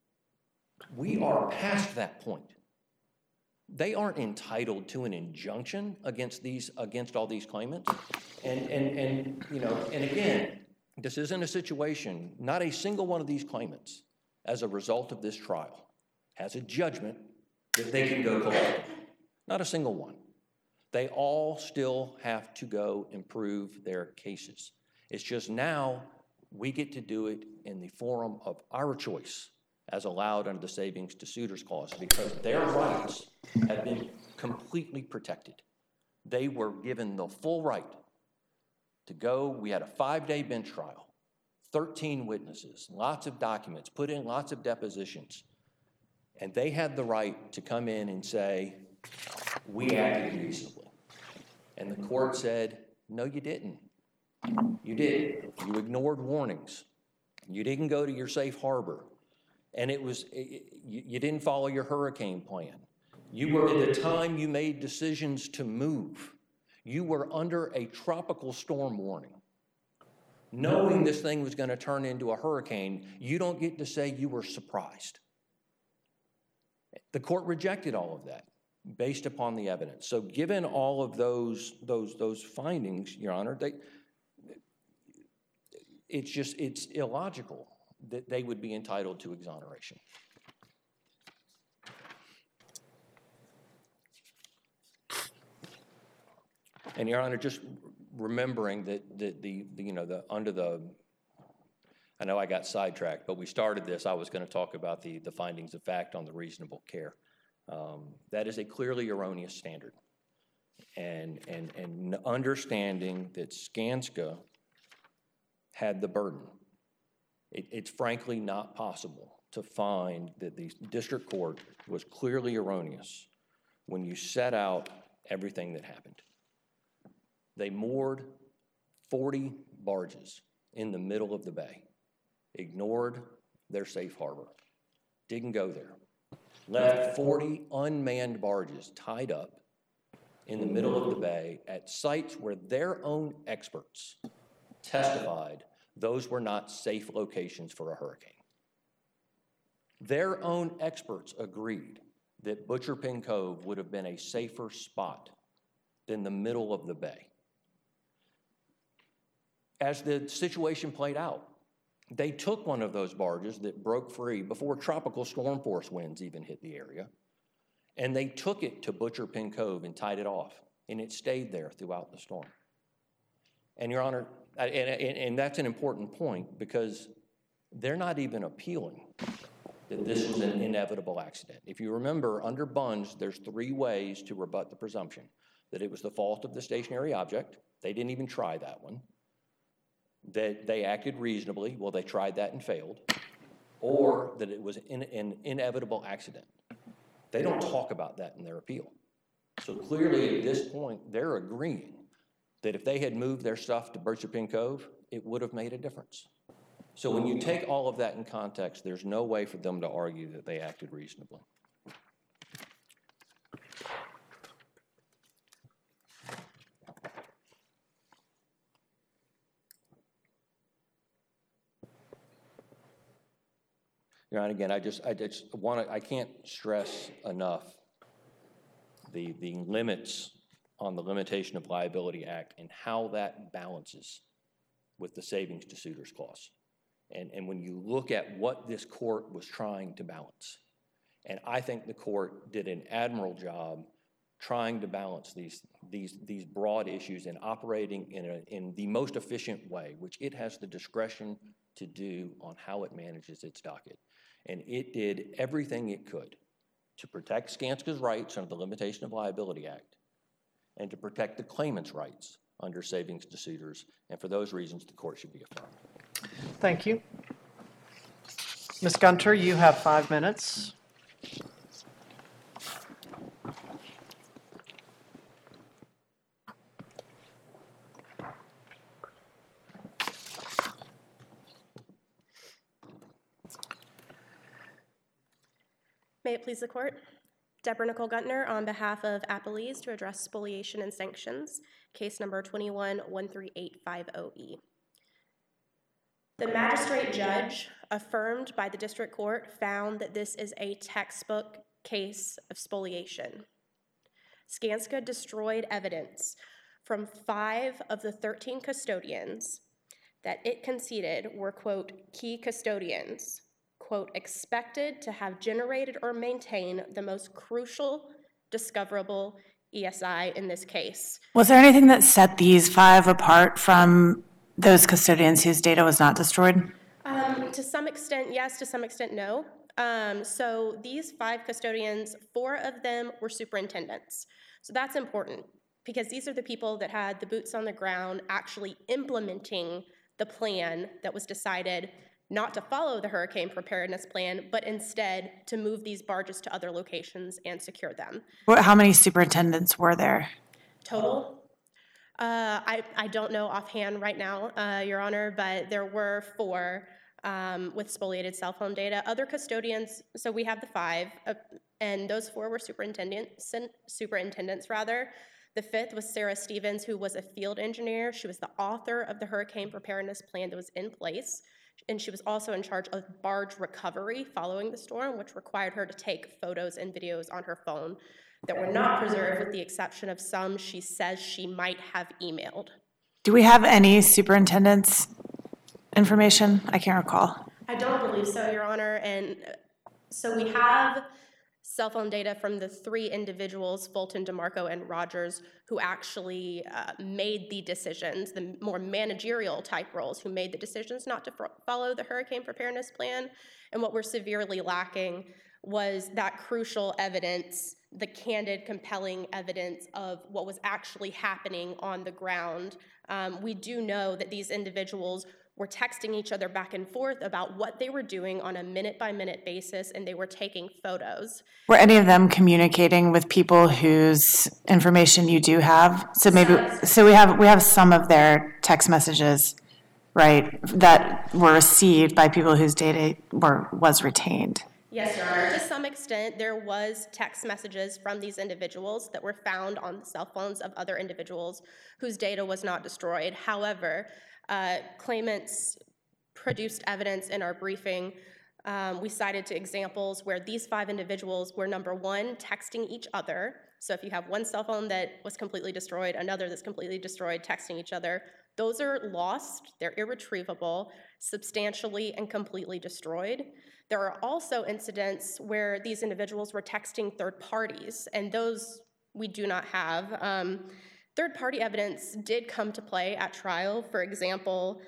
We are past that point. They aren't entitled to an injunction against these, against all these claimants. And, and, and, you know, and again, this isn't a situation, not a single one of these claimants, as a result of this trial, has a judgment that they can go collect. Not a single one. They all still have to go improve their cases. It's just now we get to do it in the forum of our choice as allowed under the Savings to Suitors Clause because their rights have been completely protected. They were given the full right to go. We had a five-day bench trial, thirteen witnesses, lots of documents, put in lots of depositions, and they had the right to come in and say, we acted reasonably. And the court said, no, you didn't. You did. You ignored warnings. You didn't go to your safe harbor. And it was, it, you, you didn't follow your hurricane plan. You were, at the time you made decisions to move, you were under a tropical storm warning. Knowing this thing was going to turn into a hurricane, you don't get to say you were surprised. The court rejected all of that based upon the evidence. So given all of those, those, those findings, Your Honor, they, it's just, it's illogical that they would be entitled to exoneration. And Your Honor, just remembering that the, the, the you know, the, under the, I know I got sidetracked, but we started this, I was going to talk about the, the findings of fact on the reasonable care. Um, that is a clearly erroneous standard. And, and, and understanding that Skanska had the burden, it, it's frankly not possible to find that the district court was clearly erroneous when you set out everything that happened. They moored forty barges in the middle of the bay, ignored their safe harbor, didn't go there, left forty unmanned barges tied up in the middle of the bay at sites where their own experts testified those were not safe locations for a hurricane. Their own experts agreed that Butcher Pin Cove would have been a safer spot than the middle of the bay. As the situation played out, they took one of those barges that broke free before tropical storm force winds even hit the area, and they took it to Butcher Pin Cove and tied it off, and it stayed there throughout the storm. And Your Honor, and, and, and that's an important point because they're not even appealing that this was an inevitable accident. If you remember, under Bunge, there's three ways to rebut the presumption: that it was the fault of the stationary object, they didn't even try that one; that they acted reasonably, well, they tried that and failed; or that it was in, an inevitable accident. They don't talk about that in their appeal. So clearly at this point, they're agreeing that if they had moved their stuff to Butcher Pin Cove, it would have made a difference. So when you take all of that in context, there's no way for them to argue that they acted reasonably. You know, and again, I just, I just want to, I can't stress enough the, the limits on the Limitation of Liability Act and how that balances with the Savings to Suitors Clause. And, and when you look at what this court was trying to balance, and I think the court did an admirable job trying to balance these, these, these broad issues and operating in, a, in the most efficient way, which it has the discretion to do on how it manages its docket. And it did everything it could to protect Skanska's rights under the Limitation of Liability Act and to protect the claimant's rights under savings to suitors. And for those reasons, the court should be affirmed. Thank you. Miz Gunter, you have five minutes. May it please the court. Deborah Nicole Guntner on behalf of Appellees to address spoliation and sanctions, case number twenty-one one three eight five zero E. The magistrate judge, affirmed by the district court, found that this is a textbook case of spoliation. Skanska destroyed evidence from five of the thirteen custodians that it conceded were, quote, key custodians, quote, expected to have generated or maintain the most crucial, discoverable E S I in this case. Was there anything that set these five apart from those custodians whose data was not destroyed? Um, to some extent, yes. To some extent, no. Um, so these five custodians, four of them were superintendents. So that's important because these are the people that had the boots on the ground actually implementing the plan that was decided not to follow the hurricane preparedness plan, but instead to move these barges to other locations and secure them. What, how many superintendents were there? Total? Uh, I, I don't know offhand right now, uh, Your Honor, but there were four um, with spoliated cell phone data. Other custodians, so we have the five, uh, and those four were superintendents, superintendents rather. The fifth was Sarah Stevens, who was a field engineer. She was the author of the hurricane preparedness plan that was in place. And she was also in charge of barge recovery following the storm, which required her to take photos and videos on her phone that were not preserved with the exception of some she says she might have emailed. Do we have any superintendent's information? I can't recall. I don't believe so, Your Honor. And so we have cell phone data from the three individuals, Fulton, DeMarco, and Rogers, who actually uh, made the decisions, the more managerial type roles, who made the decisions not to follow the hurricane preparedness plan. And what we're severely lacking was that crucial evidence, the candid, compelling evidence of what was actually happening on the ground. Um, we do know that these individuals were texting each other back and forth about what they were doing on a minute-by-minute basis, and they were taking photos. Were any of them communicating with people whose information you do have? So maybe, so we have we have some of their text messages, right, that were received by people whose data were was retained. Yes, Your Honor. To some extent, there was text messages from these individuals that were found on the cell phones of other individuals whose data was not destroyed. However, uh, claimants produced evidence in our briefing. Um, we cited to examples where these five individuals were, number one, texting each other. So if you have one cell phone that was completely destroyed, another that's completely destroyed, texting each other, those are lost, they're irretrievable, substantially and completely destroyed. There are also incidents where these individuals were texting third parties, and those we do not have. Um, third-party evidence did come to play at trial. For example,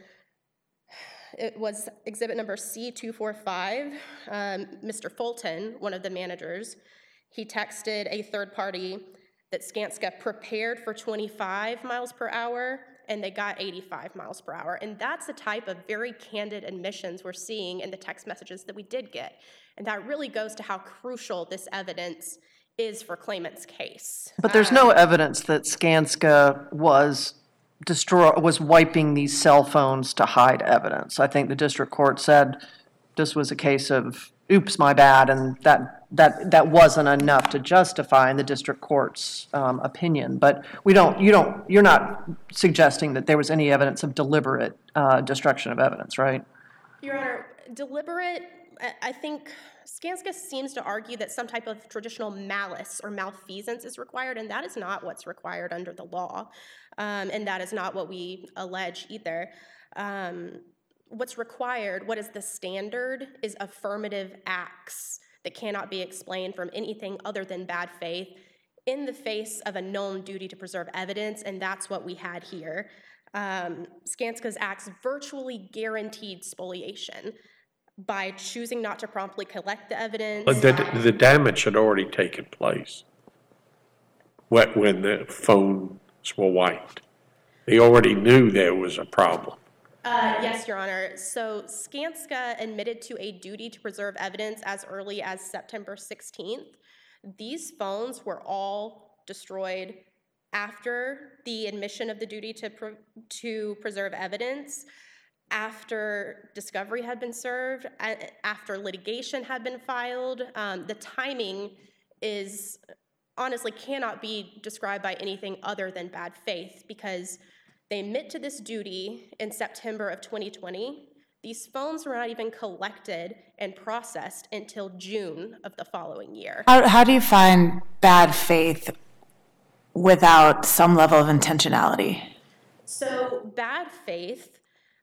it was exhibit number C two forty-five. Um, Mister Fulton, one of the managers, he texted a third party that Skanska prepared for twenty-five miles per hour, and they got eighty-five miles per hour. And that's the type of very candid admissions we're seeing in the text messages that we did get. And that really goes to how crucial this evidence is for claimant's case. But there's no evidence that Skanska was destroy was wiping these cell phones to hide evidence. I think the district court said this was a case of oops, my bad, and that that that wasn't enough to justify in the district court's um, opinion. But we don't, you don't, you're not suggesting that there was any evidence of deliberate uh, destruction of evidence, right? Your Honor, deliberate, I think Skanska seems to argue that some type of traditional malice or malfeasance is required, and that is not what's required under the law, um, and that is not what we allege either. Um, what's required, what is the standard, is affirmative acts that cannot be explained from anything other than bad faith in the face of a known duty to preserve evidence, and that's what we had here. Um, Skanska's acts virtually guaranteed spoliation by choosing not to promptly collect the evidence. But the, the damage had already taken place when when the phones were wiped. They already knew there was a problem. Uh, yes, Your Honor. So Skanska admitted to a duty to preserve evidence as early as September sixteenth. These phones were all destroyed after the admission of the duty to, pre- to preserve evidence, after discovery had been served, after litigation had been filed. Um, the timing is honestly cannot be described by anything other than bad faith, because they admit to this duty in September of twenty twenty. These phones were not even collected and processed until June of the following year. How, how do you find bad faith without some level of intentionality? So bad faith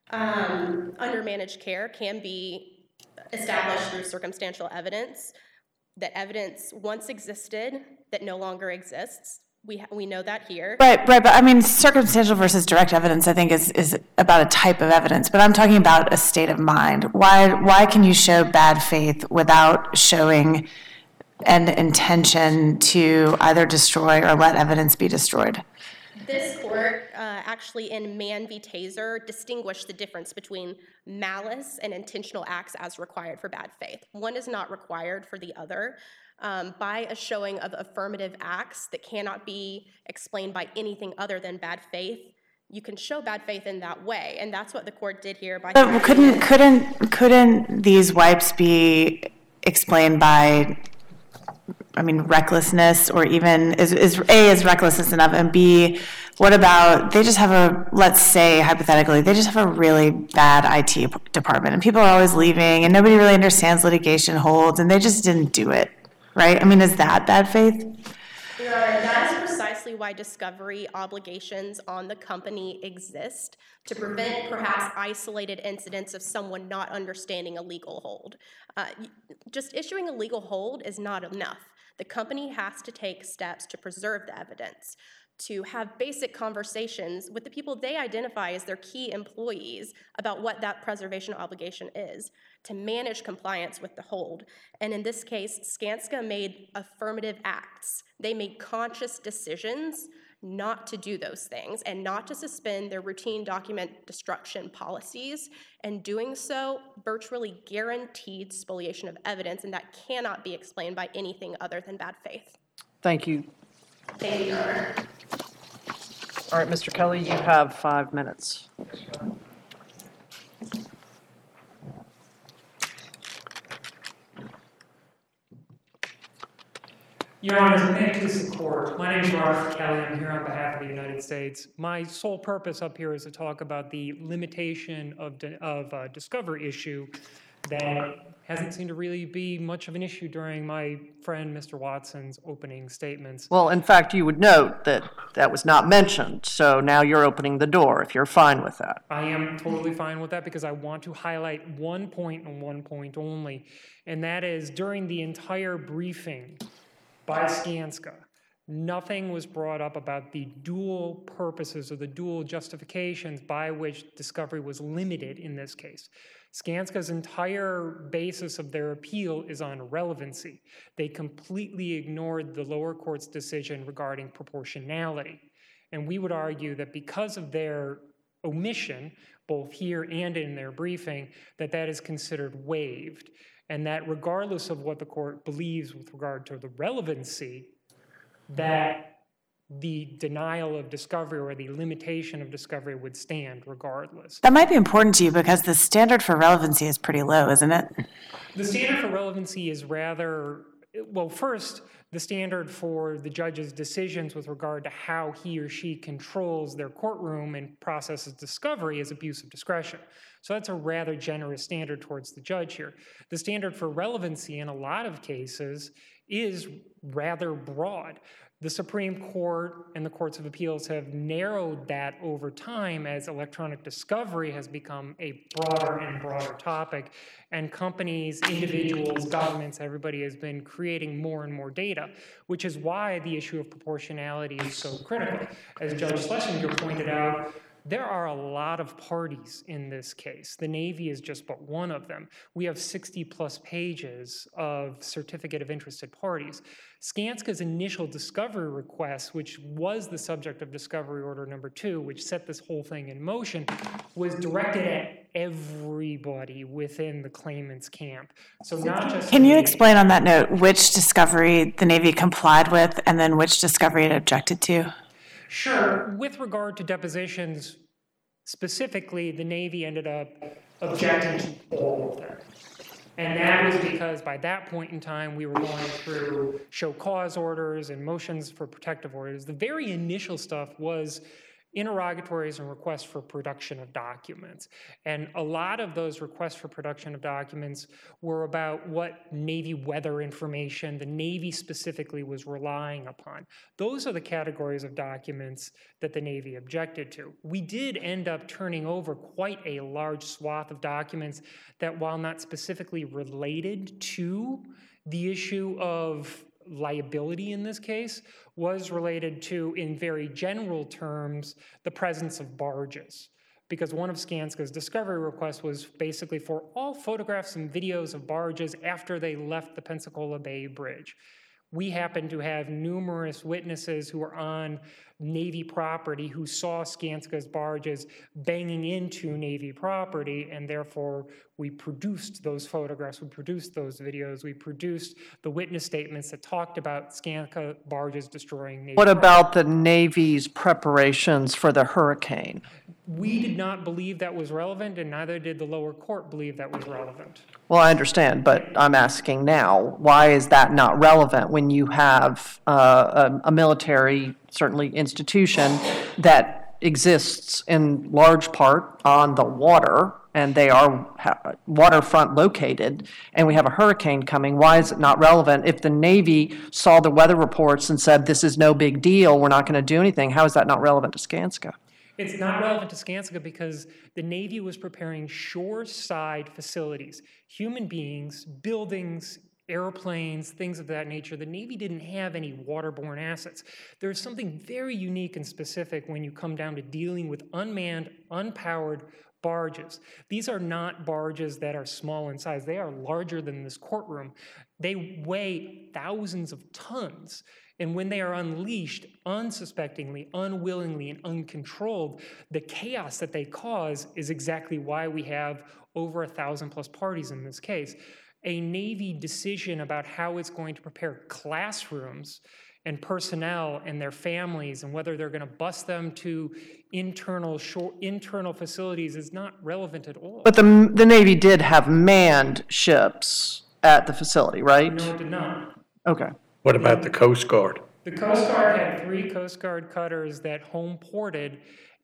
um, under managed care can be established through circumstantial evidence, that evidence once existed that no longer exists. We ha- we know that here. Right, right, but I mean, circumstantial versus direct evidence, I think, is, is about a type of evidence, but I'm talking about a state of mind. Why, why can you show bad faith without showing an intention to either destroy or let evidence be destroyed? This court, uh, actually in Mann v. Taser, distinguished the difference between malice and intentional acts as required for bad faith. One is not required for the other. Um, by a showing of affirmative acts that cannot be explained by anything other than bad faith, you can show bad faith in that way, and that's what the court did here. By But couldn't couldn't couldn't these wipes be explained by, I mean, recklessness, or even is is A, is recklessness enough, and B, what about they just have a, let's say hypothetically, they just have a really bad I T department, and people are always leaving, and nobody really understands litigation holds, and they just didn't do it. Right? I mean, is that bad faith? Your Honor, that is precisely why discovery obligations on the company exist, to prevent perhaps isolated incidents of someone not understanding a legal hold. Uh, just issuing a legal hold is not enough. The company has to take steps to preserve the evidence, to have basic conversations with the people they identify as their key employees about what that preservation obligation is, to manage compliance with the hold. And in this case, Skanska made affirmative acts. They made conscious decisions not to do those things and not to suspend their routine document destruction policies. And doing so virtually guaranteed spoliation of evidence, and that cannot be explained by anything other than bad faith. Thank you. Thank you, Your Honor. All right, Mister Kelly, you have five minutes. Your Honor, may it please the court. My name is Robert Kelly. I'm here on behalf of the United States. My sole purpose up here is to talk about the limitation of, of uh, discovery issue that hasn't seemed to really be much of an issue during my friend Mister Watson's opening statements. Well, in fact, you would note that that was not mentioned, so now you're opening the door, if you're fine with that. I am totally fine with that, because I want to highlight one point and one point only, and that is during the entire briefing by Skanska, nothing was brought up about the dual purposes or the dual justifications by which discovery was limited in this case. Skanska's entire basis of their appeal is on relevancy. They completely ignored the lower court's decision regarding proportionality. And we would argue that because of their omission, both here and in their briefing, that that is considered waived. And that regardless of what the court believes with regard to the relevancy, that the denial of discovery or the limitation of discovery would stand regardless. That might be important to you because the standard for relevancy is pretty low, isn't it? The standard for relevancy is rather, well, first, the standard for the judge's decisions with regard to how he or she controls their courtroom and processes discovery is abuse of discretion. So that's a rather generous standard towards the judge here. The standard for relevancy in a lot of cases is rather broad. The Supreme Court and the courts of appeals have narrowed that over time as electronic discovery has become a broader and broader topic, and companies, individuals, governments, everybody has been creating more and more data, which is why the issue of proportionality is so critical. As Judge Schlesinger pointed out, there are a lot of parties in this case. The Navy is just but one of them. We have sixty plus pages of certificate of interested parties. Skanska's initial discovery request, which was the subject of discovery order number two, which set this whole thing in motion, was directed at everybody within the claimant's camp. So not just— Can you explain on that note which discovery the Navy complied with and then which discovery it objected to? Sure. With regard to depositions, specifically, the Navy ended up objecting to all of them. And that was because by that point in time, we were going through show cause orders and motions for protective orders. The very initial stuff was interrogatories and requests for production of documents. And a lot of those requests for production of documents were about what Navy weather information the Navy specifically was relying upon. Those are the categories of documents that the Navy objected to. We did end up turning over quite a large swath of documents that, while not specifically related to the issue of liability in this case, was related to, in very general terms, the presence of barges. Because one of Skanska's discovery requests was basically for all photographs and videos of barges after they left the Pensacola Bay Bridge. We happen to have numerous witnesses who were on Navy property who saw Skanska's barges banging into Navy property, and therefore we produced those photographs, we produced those videos, we produced the witness statements that talked about Skanska barges destroying Navy What property. about the Navy's preparations for the hurricane? We did not believe that was relevant, and neither did the lower court believe that was relevant. Well, I understand, but I'm asking now, why is that not relevant when you have uh, a, a military, certainly institution, that exists in large part on the water, and they are ha- waterfront located, and we have a hurricane coming? Why is it not relevant? If the Navy saw the weather reports and said, this is no big deal, we're not going to do anything, how is that not relevant to Skanska? It's not relevant to Skanska because the Navy was preparing shoreside facilities, human beings, buildings, airplanes, things of that nature. The Navy didn't have any waterborne assets. There's something very unique and specific when you come down to dealing with unmanned, unpowered barges. These are not barges that are small in size. They are larger than this courtroom. They weigh thousands of tons. And when they are unleashed unsuspectingly, unwillingly, and uncontrolled, the chaos that they cause is exactly why we have over a thousand plus parties in this case. A Navy decision about how it's going to prepare classrooms and personnel and their families and whether they're going to bus them to internal shore, internal facilities is not relevant at all. But the, the Navy did have manned ships at the facility, right? No, it did not. Okay. What about the Coast Guard? The Coast Guard had three Coast Guard cutters that home ported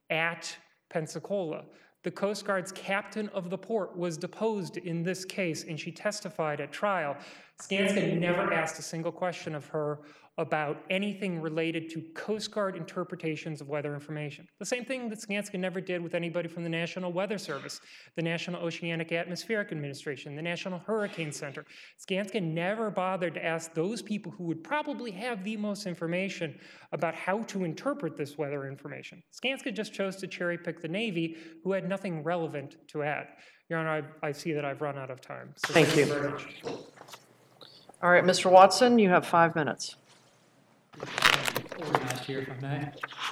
at Pensacola. The Coast Guard's captain of the port was deposed in this case, and she testified at trial. Skanska never asked a single question of her about anything related to Coast Guard interpretations of weather information. The same thing that Skanska never did with anybody from the National Weather Service, the National Oceanic Atmospheric Administration, the National Hurricane Center. Skanska never bothered to ask those people who would probably have the most information about how to interpret this weather information. Skanska just chose to cherry pick the Navy, who had nothing relevant to add. Your Honor, I, I see that I've run out of time. So Thank thank you. very much. All right, Mister Watson, you have five minutes. Organized here, if I may.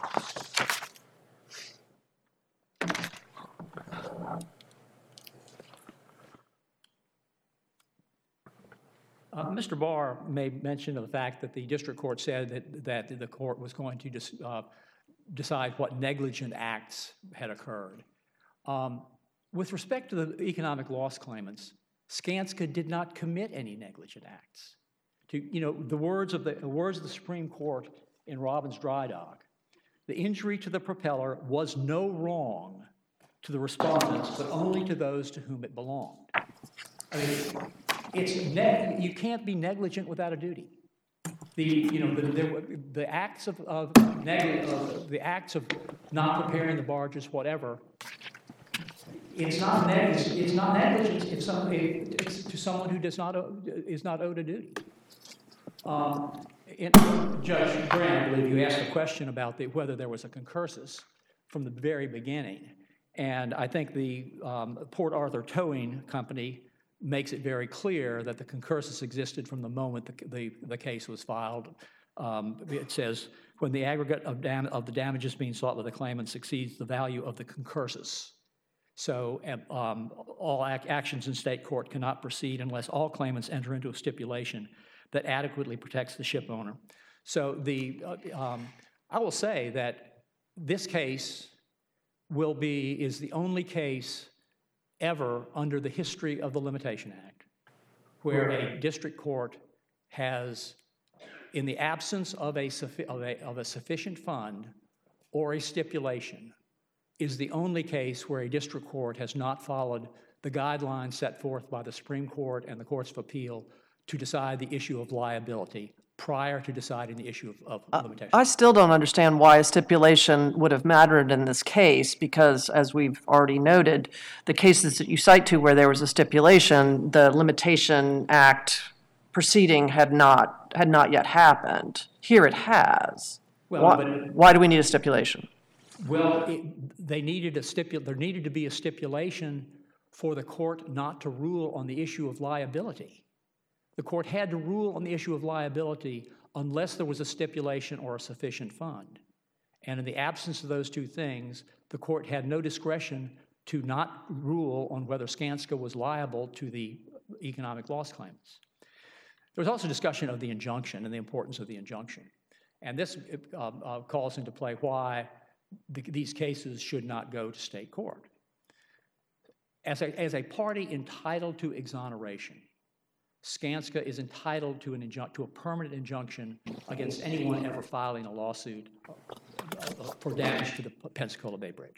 Uh, Mister Barr made mention of the fact that the district court said that, that the court was going to dis, uh, decide what negligent acts had occurred. Um, with respect to the economic loss claimants, Skanska did not commit any negligent acts. To, you know, the words of the, the words of the Supreme Court in Robbins Dry Dock, the injury to the propeller was no wrong to the respondents, but only to those to whom it belonged. I mean, it's ne- you can't be negligent without a duty. The, you know, the, the, the acts of, of negative, of, the acts of not preparing the barges, whatever, it's not negligence, it's not negligence if some, it's to someone who does not, owe, is not owed a duty. Um, in, Judge Graham, I believe you asked a question about the, whether there was a concursus from the very beginning. And I think the um, Port Arthur Towing Company makes it very clear that the concursus existed from the moment the, the, the case was filed. Um, it says, when the aggregate of, dam of the damages being sought by the claimant exceeds the value of the concursus. So um, all ac actions in state court cannot proceed unless all claimants enter into a stipulation that adequately protects the ship owner. So the, uh, um, I will say that this case will be, is the only case ever under the history of the Limitation Act where a district court has, in the absence of a, of a, of a sufficient fund or a stipulation, is the only case where a district court has not followed the guidelines set forth by the Supreme Court and the Courts of Appeal to decide the issue of liability prior to deciding the issue of, of limitation. I still don't understand why a stipulation would have mattered in this case, because as we've already noted, the cases that you cite to where there was a stipulation, the Limitation Act proceeding had not had not yet happened. Here it has. Well, why, but, why do we need a stipulation? Well, it, they needed a stipul there needed to be a stipulation for the court not to rule on the issue of liability. The court had to rule on the issue of liability unless there was a stipulation or a sufficient fund. And in the absence of those two things, the court had no discretion to not rule on whether Skanska was liable to the economic loss claimants. There was also discussion of the injunction and the importance of the injunction. And this uh, uh, calls into play why the, these cases should not go to state court. As a, as a party entitled to exoneration, Skanska is entitled to, an injun to a permanent injunction against anyone ever filing a lawsuit for damage to the Pensacola Bay Bridge.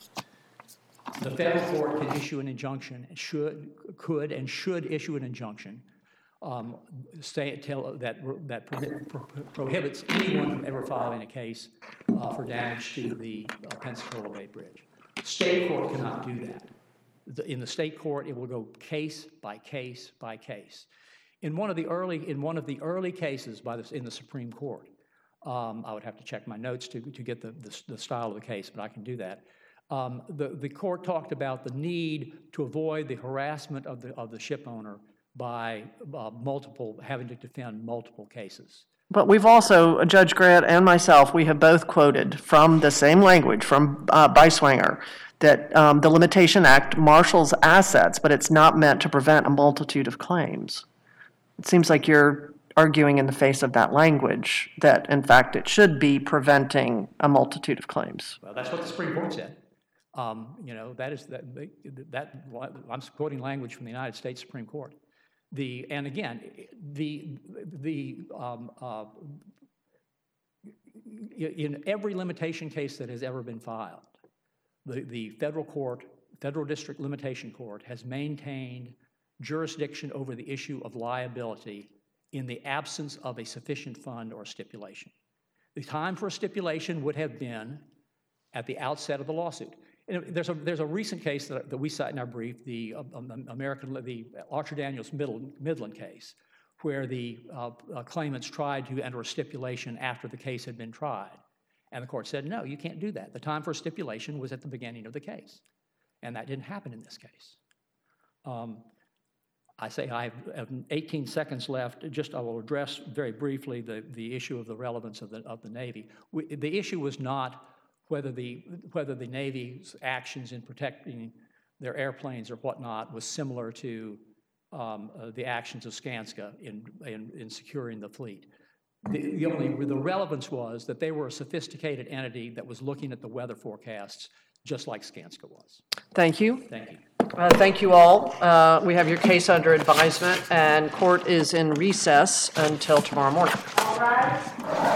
The federal court can issue an injunction, should, could and should issue an injunction um, say, tell, that, that pro pro prohibits anyone from ever filing a case uh, for damage to the uh, Pensacola Bay Bridge. State court cannot do that. In the state court, it will go case by case by case. In one of the early, in one of the early cases by the, in the Supreme Court, um, I would have to check my notes to, to get the, the, the style of the case, but I can do that. Um, the, the court talked about the need to avoid the harassment of the, of the ship owner by uh, multiple, having to defend multiple cases. But we've also, Judge Grant and myself, we have both quoted from the same language, from uh, Beiswanger, that um, the Limitation Act marshals assets, but it's not meant to prevent a multitude of claims. It seems like you're arguing in the face of that language, that in fact it should be preventing a multitude of claims. Well, that's what the Supreme Court said. Um, you know, that is, that, that, I'm quoting language from the United States Supreme Court. The, and again, the, the, um, uh, in every limitation case that has ever been filed, the, the federal court, federal district limitation court has maintained jurisdiction over the issue of liability in the absence of a sufficient fund or stipulation. The time for a stipulation would have been at the outset of the lawsuit. And there's a, there's a recent case that, that we cite in our brief, the um, American, the Archer Daniels Midland case, where the uh, uh, claimants tried to enter a stipulation after the case had been tried. And the court said, no, you can't do that. The time for a stipulation was at the beginning of the case. And that didn't happen in this case. Um, I say I have eighteen seconds left. Just I will address very briefly the, the issue of the relevance of the, of the Navy. We, the issue was not whether the, whether the Navy's actions in protecting their airplanes or whatnot was similar to um, uh, the actions of Skanska in, in, in securing the fleet. The, the only the relevance was that they were a sophisticated entity that was looking at the weather forecasts just like Skanska was. Thank you. Thank you. Uh, thank you all. Uh, we have your case under advisement, and court is in recess until tomorrow morning. All rise.